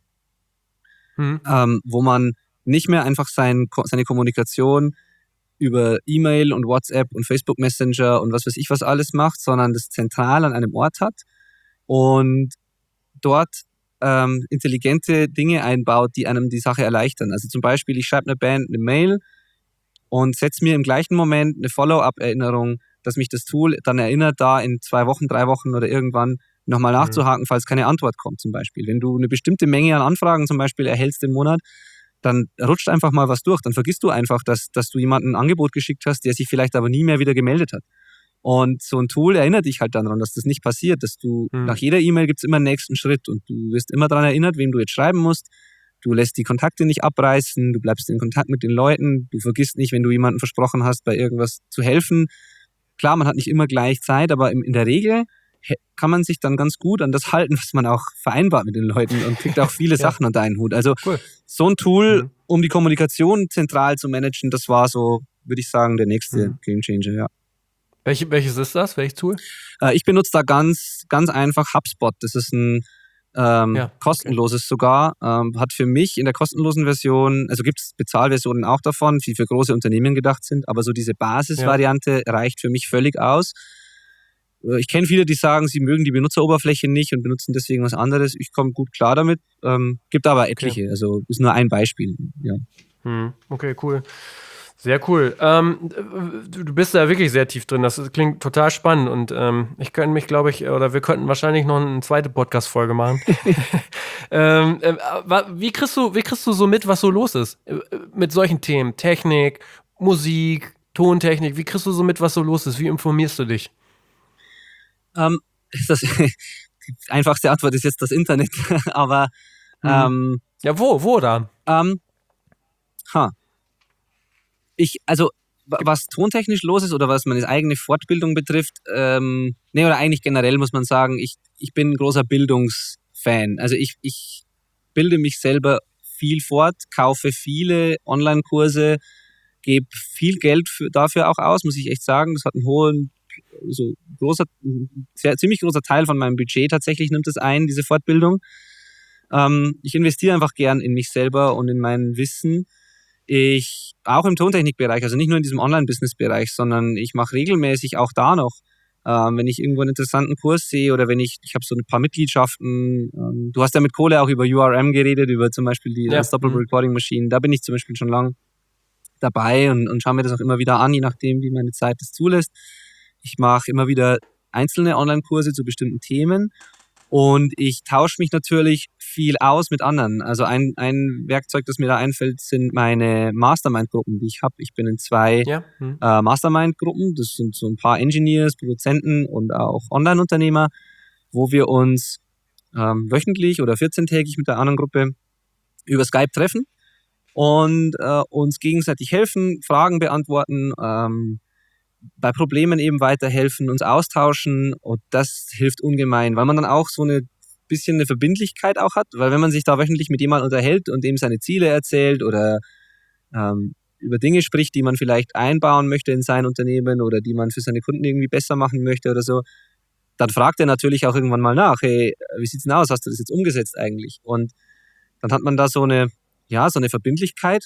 Speaker 2: mhm. ähm, wo man nicht mehr einfach sein, seine Kommunikation über E-Mail und WhatsApp und Facebook Messenger und was weiß ich was alles macht, sondern das zentral an einem Ort hat und dort ähm, intelligente Dinge einbaut, die einem die Sache erleichtern. Also zum Beispiel, ich schreibe einer Band eine Mail und setze mir im gleichen Moment eine Follow-up-Erinnerung, dass mich das Tool dann erinnert, da in zwei Wochen, drei Wochen oder irgendwann nochmal nachzuhaken, falls keine Antwort kommt zum Beispiel. Wenn du eine bestimmte Menge an Anfragen zum Beispiel erhältst im Monat, dann rutscht einfach mal was durch. Dann vergisst du einfach, dass, dass du jemandem ein Angebot geschickt hast, der sich vielleicht aber nie mehr wieder gemeldet hat. Und so ein Tool erinnert dich halt dann daran, dass das nicht passiert, dass du mhm. nach jeder E-Mail gibt es immer einen nächsten Schritt und du wirst immer daran erinnert, wem du jetzt schreiben musst. Du lässt die Kontakte nicht abreißen, du bleibst in Kontakt mit den Leuten, du vergisst nicht, wenn du jemandem versprochen hast, bei irgendwas zu helfen. Klar, man hat nicht immer gleich Zeit, aber in der Regel kann man sich dann ganz gut an das halten, was man auch vereinbart mit den Leuten und kriegt auch viele ja. Sachen unter einen Hut. Also cool. so ein Tool, mhm. um die Kommunikation zentral zu managen, das war so, würde ich sagen, der nächste mhm. Gamechanger, ja.
Speaker 1: Welche, welches ist das? Welches Tool?
Speaker 2: Äh, ich benutze da ganz, ganz einfach HubSpot. Das ist ein ähm, ja, kostenloses okay. sogar. Ähm, hat für mich in der kostenlosen Version, also gibt es Bezahlversionen auch davon, die für große Unternehmen gedacht sind, aber so diese Basisvariante ja. reicht für mich völlig aus. Ich kenne viele, die sagen, sie mögen die Benutzeroberfläche nicht und benutzen deswegen was anderes. Ich komme gut klar damit. Ähm, gibt aber etliche. Okay. Also ist nur ein Beispiel. Ja.
Speaker 1: Hm, okay, cool. Sehr cool. Ähm, du bist da wirklich sehr tief drin. Das klingt total spannend und ähm, ich könnte mich, glaube ich, oder wir könnten wahrscheinlich noch eine zweite Podcast-Folge machen. ähm, äh, wie kriegst du, wie kriegst du so mit, was so los ist äh, mit solchen Themen? Technik, Musik, Tontechnik. Wie kriegst du so mit, was so los ist? Wie informierst du dich?
Speaker 2: Ähm, das, die einfachste Antwort ist jetzt das Internet, aber ähm,
Speaker 1: ja, wo, wo da?
Speaker 2: Ähm, ha. Ich, also was tontechnisch los ist oder was meine eigene Fortbildung betrifft, ähm, nee, oder eigentlich generell muss man sagen, ich, ich bin ein großer Bildungsfan. Also ich, ich bilde mich selber viel fort, kaufe viele Online-Kurse, gebe viel Geld für, dafür auch aus, muss ich echt sagen. Das hat einen hohen, so großer, sehr, ziemlich großer Teil von meinem Budget tatsächlich nimmt es ein, diese Fortbildung. Ähm, ich investiere einfach gern in mich selber und in mein Wissen. Ich, auch im Tontechnikbereich, also nicht nur in diesem Online-Business-Bereich, sondern ich mache regelmäßig auch da noch Ähm, wenn ich irgendwo einen interessanten Kurs sehe oder wenn ich, ich habe so ein paar Mitgliedschaften, ähm, du hast ja mit Kohle auch über U R M geredet, über zum Beispiel die
Speaker 1: Ja.
Speaker 2: Unstoppable
Speaker 1: Mhm.
Speaker 2: Recording Machine, da bin ich zum Beispiel schon lang dabei und, und schaue mir das auch immer wieder an, je nachdem, wie meine Zeit das zulässt. Ich mache immer wieder einzelne Online-Kurse zu bestimmten Themen und ich tausche mich natürlich viel aus mit anderen. Also ein, ein Werkzeug, das mir da einfällt, sind meine Mastermind-Gruppen, die ich habe. Ich bin in zwei
Speaker 1: Ja. Mhm.
Speaker 2: äh, Mastermind-Gruppen. Das sind so ein paar Engineers, Produzenten und auch Online-Unternehmer, wo wir uns ähm, wöchentlich oder vierzehntägig mit der anderen Gruppe über Skype treffen und äh, uns gegenseitig helfen, Fragen beantworten, ähm, bei Problemen eben weiterhelfen, uns austauschen und das hilft ungemein, weil man dann auch so eine bisschen eine Verbindlichkeit auch hat, weil wenn man sich da wöchentlich mit jemandem unterhält und dem seine Ziele erzählt oder ähm, über Dinge spricht, die man vielleicht einbauen möchte in sein Unternehmen oder die man für seine Kunden irgendwie besser machen möchte oder so, dann fragt er natürlich auch irgendwann mal nach, hey, wie sieht's denn aus, hast du das jetzt umgesetzt eigentlich? Und dann hat man da so eine, ja, so eine Verbindlichkeit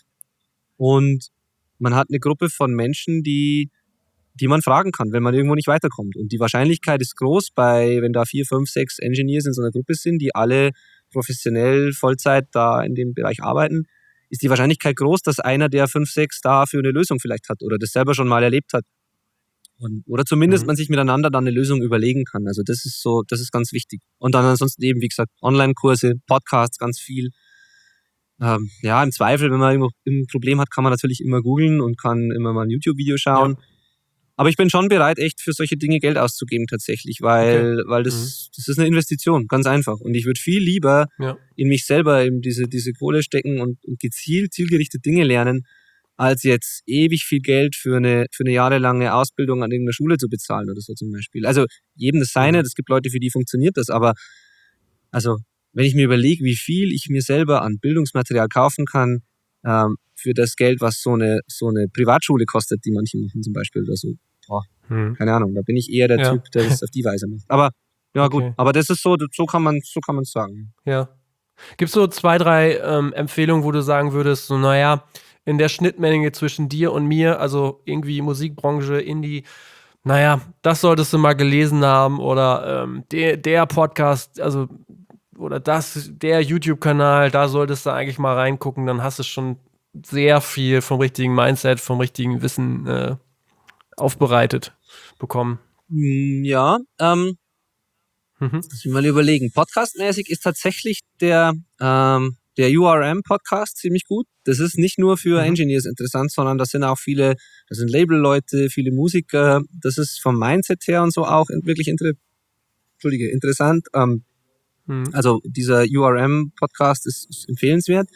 Speaker 2: und man hat eine Gruppe von Menschen, die die man fragen kann, wenn man irgendwo nicht weiterkommt. Und die Wahrscheinlichkeit ist groß, bei wenn da vier, fünf, sechs Engineers in so einer Gruppe sind, die alle professionell Vollzeit da in dem Bereich arbeiten, ist die Wahrscheinlichkeit groß, dass einer der fünf, sechs dafür eine Lösung vielleicht hat oder das selber schon mal erlebt hat. Und, oder zumindest
Speaker 1: Mhm.
Speaker 2: man sich miteinander dann eine Lösung überlegen kann. Also das ist so, das ist ganz wichtig. Und dann ansonsten eben, wie gesagt, Online-Kurse, Podcasts, ganz viel. Ähm, ja, im Zweifel, wenn man irgendwo ein Problem hat, kann man natürlich immer googeln und kann immer mal ein YouTube-Video schauen.
Speaker 1: Ja.
Speaker 2: Aber ich bin schon bereit, echt für solche Dinge Geld auszugeben tatsächlich, weil,
Speaker 1: Okay.
Speaker 2: weil das, das ist eine Investition, ganz einfach. Und ich würde viel lieber
Speaker 1: Ja.
Speaker 2: in mich selber eben diese, diese Kohle stecken und, und gezielt, zielgerichtet Dinge lernen, als jetzt ewig viel Geld für eine, für eine jahrelange Ausbildung an irgendeiner Schule zu bezahlen oder so zum Beispiel. Also jedem das seine,
Speaker 1: Mhm.
Speaker 2: es gibt Leute, für die funktioniert das, aber also wenn ich mir überlege, wie viel ich mir selber an Bildungsmaterial kaufen kann, ähm, für das Geld, was so eine, so eine Privatschule kostet, die manche machen zum Beispiel oder so. Boah,
Speaker 1: Mhm.
Speaker 2: keine Ahnung, da bin ich eher der
Speaker 1: Ja.
Speaker 2: Typ, der das auf die Weise macht. Aber ja gut,
Speaker 1: Okay.
Speaker 2: aber das ist so, so kann man so kann man es sagen.
Speaker 1: Ja. Gibt es so zwei, drei ähm, Empfehlungen, wo du sagen würdest, so, naja, in der Schnittmenge zwischen dir und mir, also irgendwie Musikbranche, Indie, naja, das solltest du mal gelesen haben oder ähm, der, der Podcast, also oder das, der YouTube-Kanal, da solltest du eigentlich mal reingucken, dann hast du schon sehr viel vom richtigen Mindset, vom richtigen Wissen äh, aufbereitet bekommen.
Speaker 2: Ja, ähm,
Speaker 1: Mhm.
Speaker 2: lass mich mal überlegen. Podcastmäßig ist tatsächlich der, ähm, der U R M-Podcast ziemlich gut. Das ist nicht nur für
Speaker 1: Mhm.
Speaker 2: Engineers interessant, sondern das sind auch viele, das sind Label-Leute, viele Musiker. Das ist vom Mindset her und so auch wirklich inter Entschuldige, interessant. Ähm,
Speaker 1: Mhm.
Speaker 2: also dieser U R M-Podcast ist, ist empfehlenswert.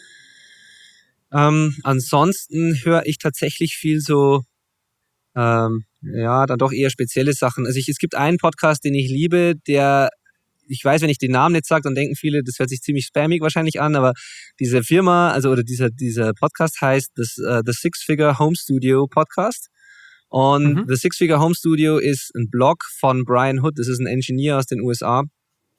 Speaker 2: Ähm, ansonsten höre ich tatsächlich viel so, ähm, ja, dann doch eher spezielle Sachen. Also ich, es gibt einen Podcast, den ich liebe, der, ich weiß, wenn ich den Namen nicht sage, dann denken viele, das hört sich ziemlich spammig wahrscheinlich an, aber diese Firma, also oder dieser, dieser Podcast heißt das, uh, The Six Figure Home Studio Podcast. Und
Speaker 1: Mhm.
Speaker 2: The Six Figure Home Studio ist ein Blog von Brian Hood, das ist ein Engineer aus den U S A,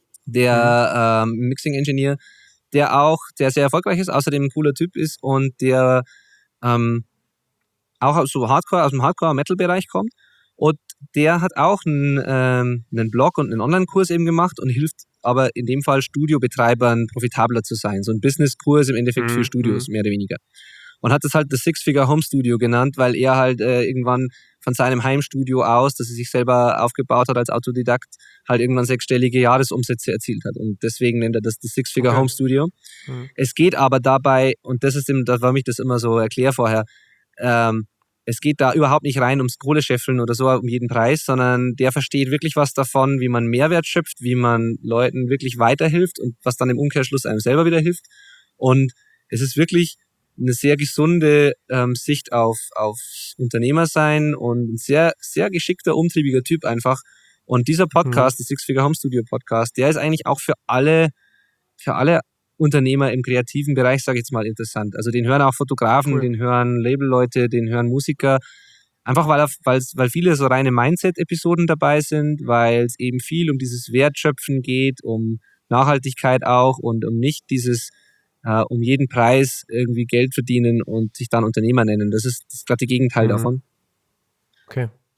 Speaker 2: der ähm, Mixing-Engineer, der auch, der sehr erfolgreich ist, außerdem ein cooler Typ ist und der ähm, auch aus so Hardcore, aus dem Hardcore-Metal-Bereich kommt. Und der hat auch einen, ähm, einen Blog und einen Online-Kurs eben gemacht und hilft aber in dem Fall Studiobetreibern profitabler zu sein. So ein Business-Kurs im Endeffekt für
Speaker 1: Mhm.
Speaker 2: Studios, mehr oder weniger. Und hat das halt das Six-Figure Home Studio genannt, weil er halt äh, irgendwann von seinem Heimstudio aus, das er sich selber aufgebaut hat als Autodidakt, halt irgendwann sechsstellige Jahresumsätze erzielt hat. Und deswegen nennt er das das Six-Figure
Speaker 1: Okay.
Speaker 2: Home Studio.
Speaker 1: Mhm.
Speaker 2: Es geht aber dabei, und das ist eben, das warum ich das immer so erkläre vorher, ähm, es geht da überhaupt nicht rein ums Kohlescheffeln oder so um jeden Preis, sondern der versteht wirklich was davon, wie man Mehrwert schöpft, wie man Leuten wirklich weiterhilft und was dann im Umkehrschluss einem selber wieder hilft. Und es ist wirklich eine sehr gesunde ähm, Sicht auf, auf Unternehmersein und ein sehr, sehr geschickter, umtriebiger Typ einfach. Und dieser Podcast,
Speaker 1: Mhm.
Speaker 2: der Six Figure Home Studio Podcast, der ist eigentlich auch für alle, für alle Unternehmer im kreativen Bereich, sage ich jetzt mal, interessant. Also den hören auch Fotografen,
Speaker 1: Cool.
Speaker 2: den hören Labelleute, den hören Musiker. Einfach weil, weil viele so reine Mindset-Episoden dabei sind, weil es eben viel um dieses Wertschöpfen geht, um Nachhaltigkeit auch und um nicht dieses äh, um jeden Preis irgendwie Geld verdienen und sich dann Unternehmer nennen. Das ist das glatte Gegenteil
Speaker 1: Mhm.
Speaker 2: davon.
Speaker 1: Okay.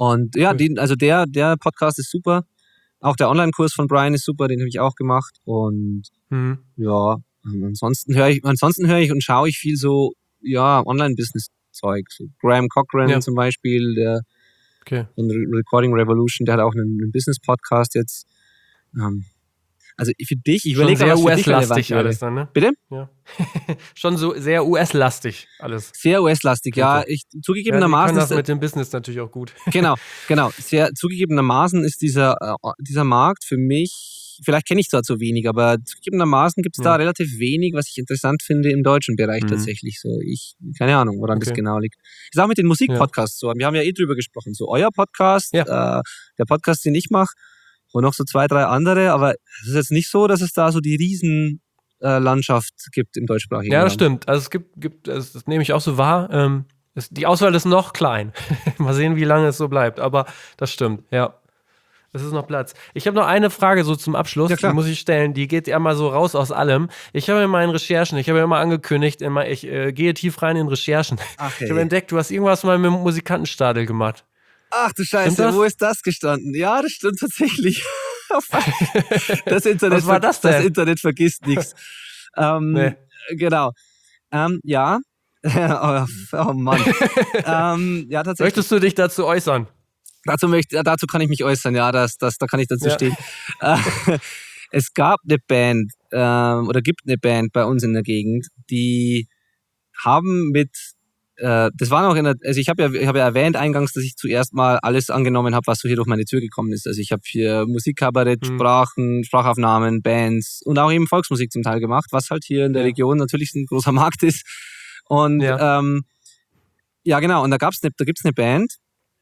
Speaker 2: Und ja,
Speaker 1: Cool.
Speaker 2: den, also der, der Podcast ist super. Auch der Online-Kurs von Brian ist super, den habe ich auch gemacht. Und
Speaker 1: Mhm.
Speaker 2: ja, ansonsten höre ich, ansonsten höre ich und schaue ich viel so, ja, Online-Business-Zeug. So Graham Cochran
Speaker 1: Ja.
Speaker 2: zum Beispiel, der
Speaker 1: Okay.
Speaker 2: von Re- Recording Revolution, der hat auch einen, einen Business-Podcast jetzt. Ähm, also für dich, ich
Speaker 1: Schon
Speaker 2: überlege,
Speaker 1: sehr
Speaker 2: was für dich relevant
Speaker 1: U S-lastig
Speaker 2: wäre.
Speaker 1: alles dann, ne?
Speaker 2: Bitte?
Speaker 1: Ja. Schon so sehr U S-lastig alles.
Speaker 2: Sehr U S-lastig, ja.
Speaker 1: Okay.
Speaker 2: Ich,
Speaker 1: Ja, die
Speaker 2: zugegebenermaßen
Speaker 1: können das
Speaker 2: ist,
Speaker 1: mit dem Business natürlich auch gut.
Speaker 2: genau, genau. Sehr zugegebenermaßen ist dieser, äh, dieser Markt für mich, vielleicht kenne ich zwar zu wenig, aber zugegebenermaßen gibt es da
Speaker 1: Hm.
Speaker 2: relativ wenig, was ich interessant finde im deutschen Bereich
Speaker 1: Mhm.
Speaker 2: tatsächlich. So, ich, keine Ahnung, woran das
Speaker 1: Okay.
Speaker 2: genau liegt. Ist auch mit den Musikpodcasts so. Wir haben ja eh drüber gesprochen. So, euer Podcast,
Speaker 1: Ja.
Speaker 2: äh, der Podcast, den ich mache, und noch so zwei, drei andere, aber es ist jetzt nicht so, dass es da so die Riesenlandschaft gibt im deutschsprachigen
Speaker 1: Ja, das
Speaker 2: Raum.
Speaker 1: stimmt. Also es gibt, gibt also das nehme ich auch so wahr. Ähm, es, die Auswahl ist noch klein. Mal sehen, wie lange es so bleibt. Aber das stimmt, ja. Es ist noch Platz. Ich habe noch eine Frage so zum Abschluss,
Speaker 2: Ja, klar.
Speaker 1: die muss ich stellen. Die geht ja mal so raus aus allem. Ich habe in meinen Recherchen, ich habe ja immer angekündigt, immer, ich äh, gehe tief rein in Recherchen.
Speaker 2: Ach,
Speaker 1: Ich habe entdeckt, du hast irgendwas mal mit dem Musikantenstadel gemacht.
Speaker 2: Ach du Scheiße,
Speaker 1: Stimmt das?
Speaker 2: wo ist das gestanden? Ja, das stimmt tatsächlich. Das Internet,
Speaker 1: Was war das
Speaker 2: das
Speaker 1: denn?
Speaker 2: Internet vergisst nichts. Ähm,
Speaker 1: Nee.
Speaker 2: Genau. Ähm, ja. oh, oh Mann. ähm, ja, tatsächlich.
Speaker 1: Möchtest du dich dazu äußern?
Speaker 2: Dazu, möchte, ja, dazu kann ich mich äußern, ja, das, das, da kann ich dazu
Speaker 1: Ja.
Speaker 2: stehen. Äh, es gab eine Band, ähm, oder gibt eine Band bei uns in der Gegend, die haben mit, äh, das war noch in der, also ich habe ja, ich habe ja erwähnt eingangs, dass ich zuerst mal alles angenommen habe, was so hier durch meine Tür gekommen ist. Also ich habe hier Musikkabarett,
Speaker 1: Mhm.
Speaker 2: Sprachen, Sprachaufnahmen, Bands und auch eben Volksmusik zum Teil gemacht, was halt hier in der
Speaker 1: Ja.
Speaker 2: Region natürlich ein großer Markt ist. Und
Speaker 1: Ja.
Speaker 2: ähm, ja, genau, und da gab's eine, da gibt's eine Band,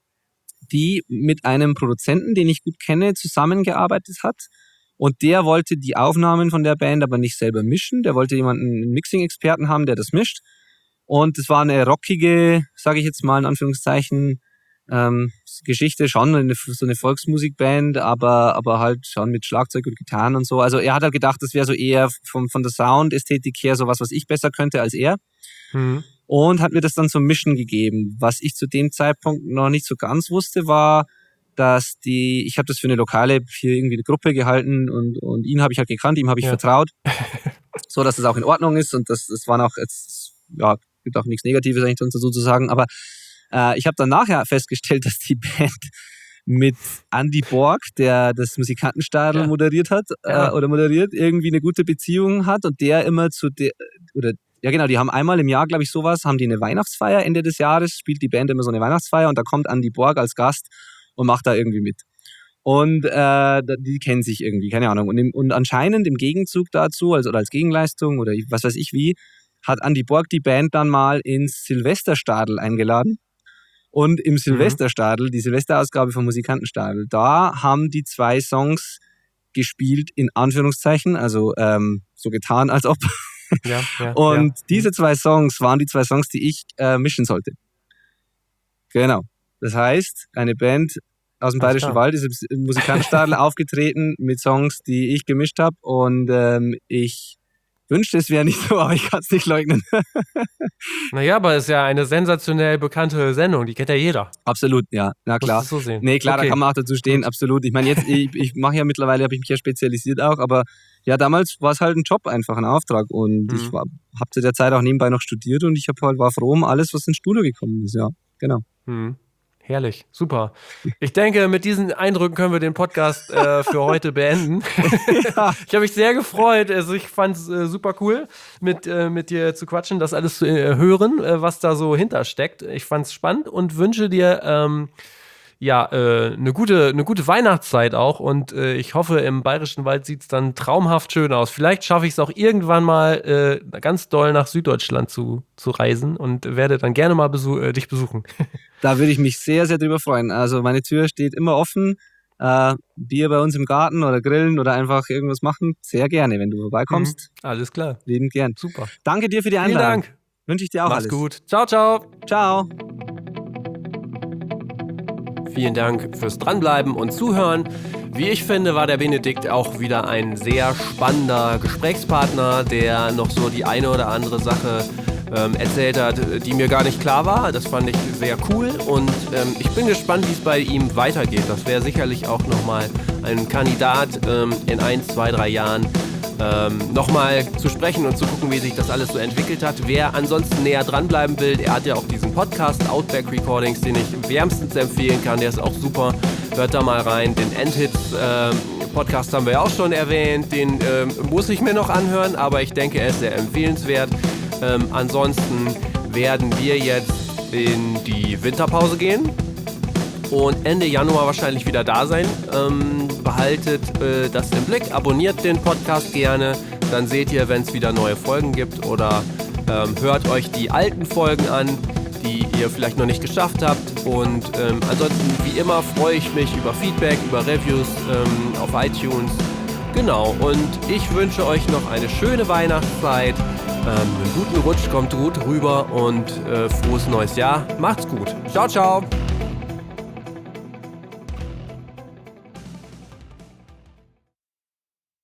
Speaker 2: die mit einem Produzenten, den ich gut kenne, zusammengearbeitet hat. Und der wollte die Aufnahmen von der Band aber nicht selber mischen. Der wollte jemanden, einen Mixing-Experten haben, der das mischt. Und es war eine rockige, sage ich jetzt mal in Anführungszeichen, ähm, Geschichte, schon eine, so eine Volksmusikband, aber, aber halt schon mit Schlagzeug und Gitarren und so. Also er hat halt gedacht, das wäre so eher von, von der Soundästhetik her sowas, was ich besser könnte als er.
Speaker 1: Mhm.
Speaker 2: Und hat mir das dann zum Mischen gegeben. Was ich zu dem Zeitpunkt noch nicht so ganz wusste, war, dass die, ich habe das für eine lokale, hier irgendwie eine Gruppe gehalten und, und ihn habe ich halt gekannt, ihm habe ich
Speaker 1: Ja.
Speaker 2: vertraut, so dass es auch in Ordnung ist und das, das war auch jetzt, ja, gibt auch nichts Negatives eigentlich dazu zu sagen, aber äh, ich habe dann nachher festgestellt, dass die Band mit Andy Borg, der das Musikantenstadel
Speaker 1: Ja.
Speaker 2: moderiert hat,
Speaker 1: Ja.
Speaker 2: äh, oder moderiert, irgendwie eine gute Beziehung hat und der immer zu der, oder ja genau, die haben einmal im Jahr, glaube ich, sowas, haben die eine Weihnachtsfeier Ende des Jahres, spielt die Band immer so eine Weihnachtsfeier und da kommt Andy Borg als Gast und macht da irgendwie mit. Und äh, die kennen sich irgendwie, keine Ahnung. Und, im, und anscheinend im Gegenzug dazu, also oder als Gegenleistung oder was weiß ich wie, hat Andy Borg die Band dann mal ins Silvesterstadel eingeladen. Und im Silvesterstadel, die Silvesterausgabe vom Musikantenstadel, da haben die zwei Songs gespielt, in Anführungszeichen, also ähm, so getan, als ob.
Speaker 1: Ja, ja,
Speaker 2: Und
Speaker 1: ja.
Speaker 2: diese zwei Songs waren die zwei Songs, die ich äh, mischen sollte. Genau. Das heißt, eine Band aus dem
Speaker 1: Alles
Speaker 2: Bayerischen
Speaker 1: klar.
Speaker 2: Wald ist im Musikantenstadel aufgetreten mit Songs, die ich gemischt habe. Und ähm, ich wünschte, es wäre nicht so, aber ich kann es nicht leugnen.
Speaker 1: Naja, aber es ist ja eine sensationell bekannte Sendung, die kennt ja jeder.
Speaker 2: Absolut, ja. Na
Speaker 1: Musst
Speaker 2: klar.
Speaker 1: du so sehen.
Speaker 2: Nee, klar,
Speaker 1: Okay.
Speaker 2: da kann man auch dazu stehen,
Speaker 1: Gut.
Speaker 2: absolut. Ich meine, jetzt, ich, ich mache ja mittlerweile, habe ich mich ja spezialisiert auch, aber ja, damals war es halt ein Job, einfach ein Auftrag. Und
Speaker 1: Mhm.
Speaker 2: ich habe zu der Zeit auch nebenbei noch studiert und ich hab halt, war froh um alles, was ins Studio gekommen ist, ja. Genau.
Speaker 1: Hm. Herrlich, super. Ich denke, mit diesen Eindrücken können wir den Podcast äh, für heute beenden.
Speaker 2: Ja.
Speaker 1: Ich habe mich sehr gefreut. Also ich fand es äh, super cool, mit, äh, mit dir zu quatschen, das alles zu äh, hören, äh, was da so hintersteckt. Ich fand es spannend und wünsche dir ähm, ja äh, eine gute, eine gute Weihnachtszeit auch. Und äh, ich hoffe, im Bayerischen Wald sieht es dann traumhaft schön aus. Vielleicht schaffe ich es auch irgendwann mal äh, ganz doll nach Süddeutschland zu, zu reisen und werde dann gerne mal besu- äh, dich besuchen.
Speaker 2: Da würde ich mich sehr, sehr drüber freuen. Also meine Tür steht immer offen. Äh, Bier bei uns im Garten oder grillen oder einfach irgendwas machen. Sehr gerne, wenn du vorbeikommst.
Speaker 1: Alles klar.
Speaker 2: Liebend gern.
Speaker 1: Super.
Speaker 2: Danke dir für die
Speaker 1: Vielen
Speaker 2: Einladung.
Speaker 1: Dank.
Speaker 2: Wünsche ich dir auch
Speaker 1: Mach's
Speaker 2: alles.
Speaker 1: gut. Ciao, ciao.
Speaker 2: Ciao.
Speaker 1: Vielen Dank fürs Dranbleiben und Zuhören. Wie ich finde, war der Benedikt auch wieder ein sehr spannender Gesprächspartner, der noch so die eine oder andere Sache ähm, erzählt hat, die mir gar nicht klar war. Das fand ich sehr cool und ähm, ich bin gespannt, wie es bei ihm weitergeht. Das wäre sicherlich auch nochmal ein Kandidat ähm, in ein, zwei, drei Jahren ähm, nochmal zu sprechen und zu gucken, wie sich das alles so entwickelt hat. Wer ansonsten näher dranbleiben will, er hat ja auch diesen Podcast Outback Recordings, den ich wärmstens empfehlen kann. Der ist auch super. Hört da mal rein. Den Endhits ähm, Podcast haben wir ja auch schon erwähnt. Den ähm, muss ich mir noch anhören, aber ich denke, er ist sehr empfehlenswert. Ähm, ansonsten werden wir jetzt in die Winterpause gehen und Ende Januar wahrscheinlich wieder da sein. Ähm, behaltet äh, das im Blick, abonniert den Podcast gerne, dann seht ihr, wenn es wieder neue Folgen gibt oder ähm, hört euch die alten Folgen an, die ihr vielleicht noch nicht geschafft habt. Und ähm, ansonsten, wie immer, freue ich mich über Feedback, über Reviews ähm, auf iTunes. Genau, und ich wünsche euch noch eine schöne Weihnachtszeit, ähm, einen guten Rutsch, kommt gut rüber und äh, frohes neues Jahr. Macht's gut. Ciao, ciao.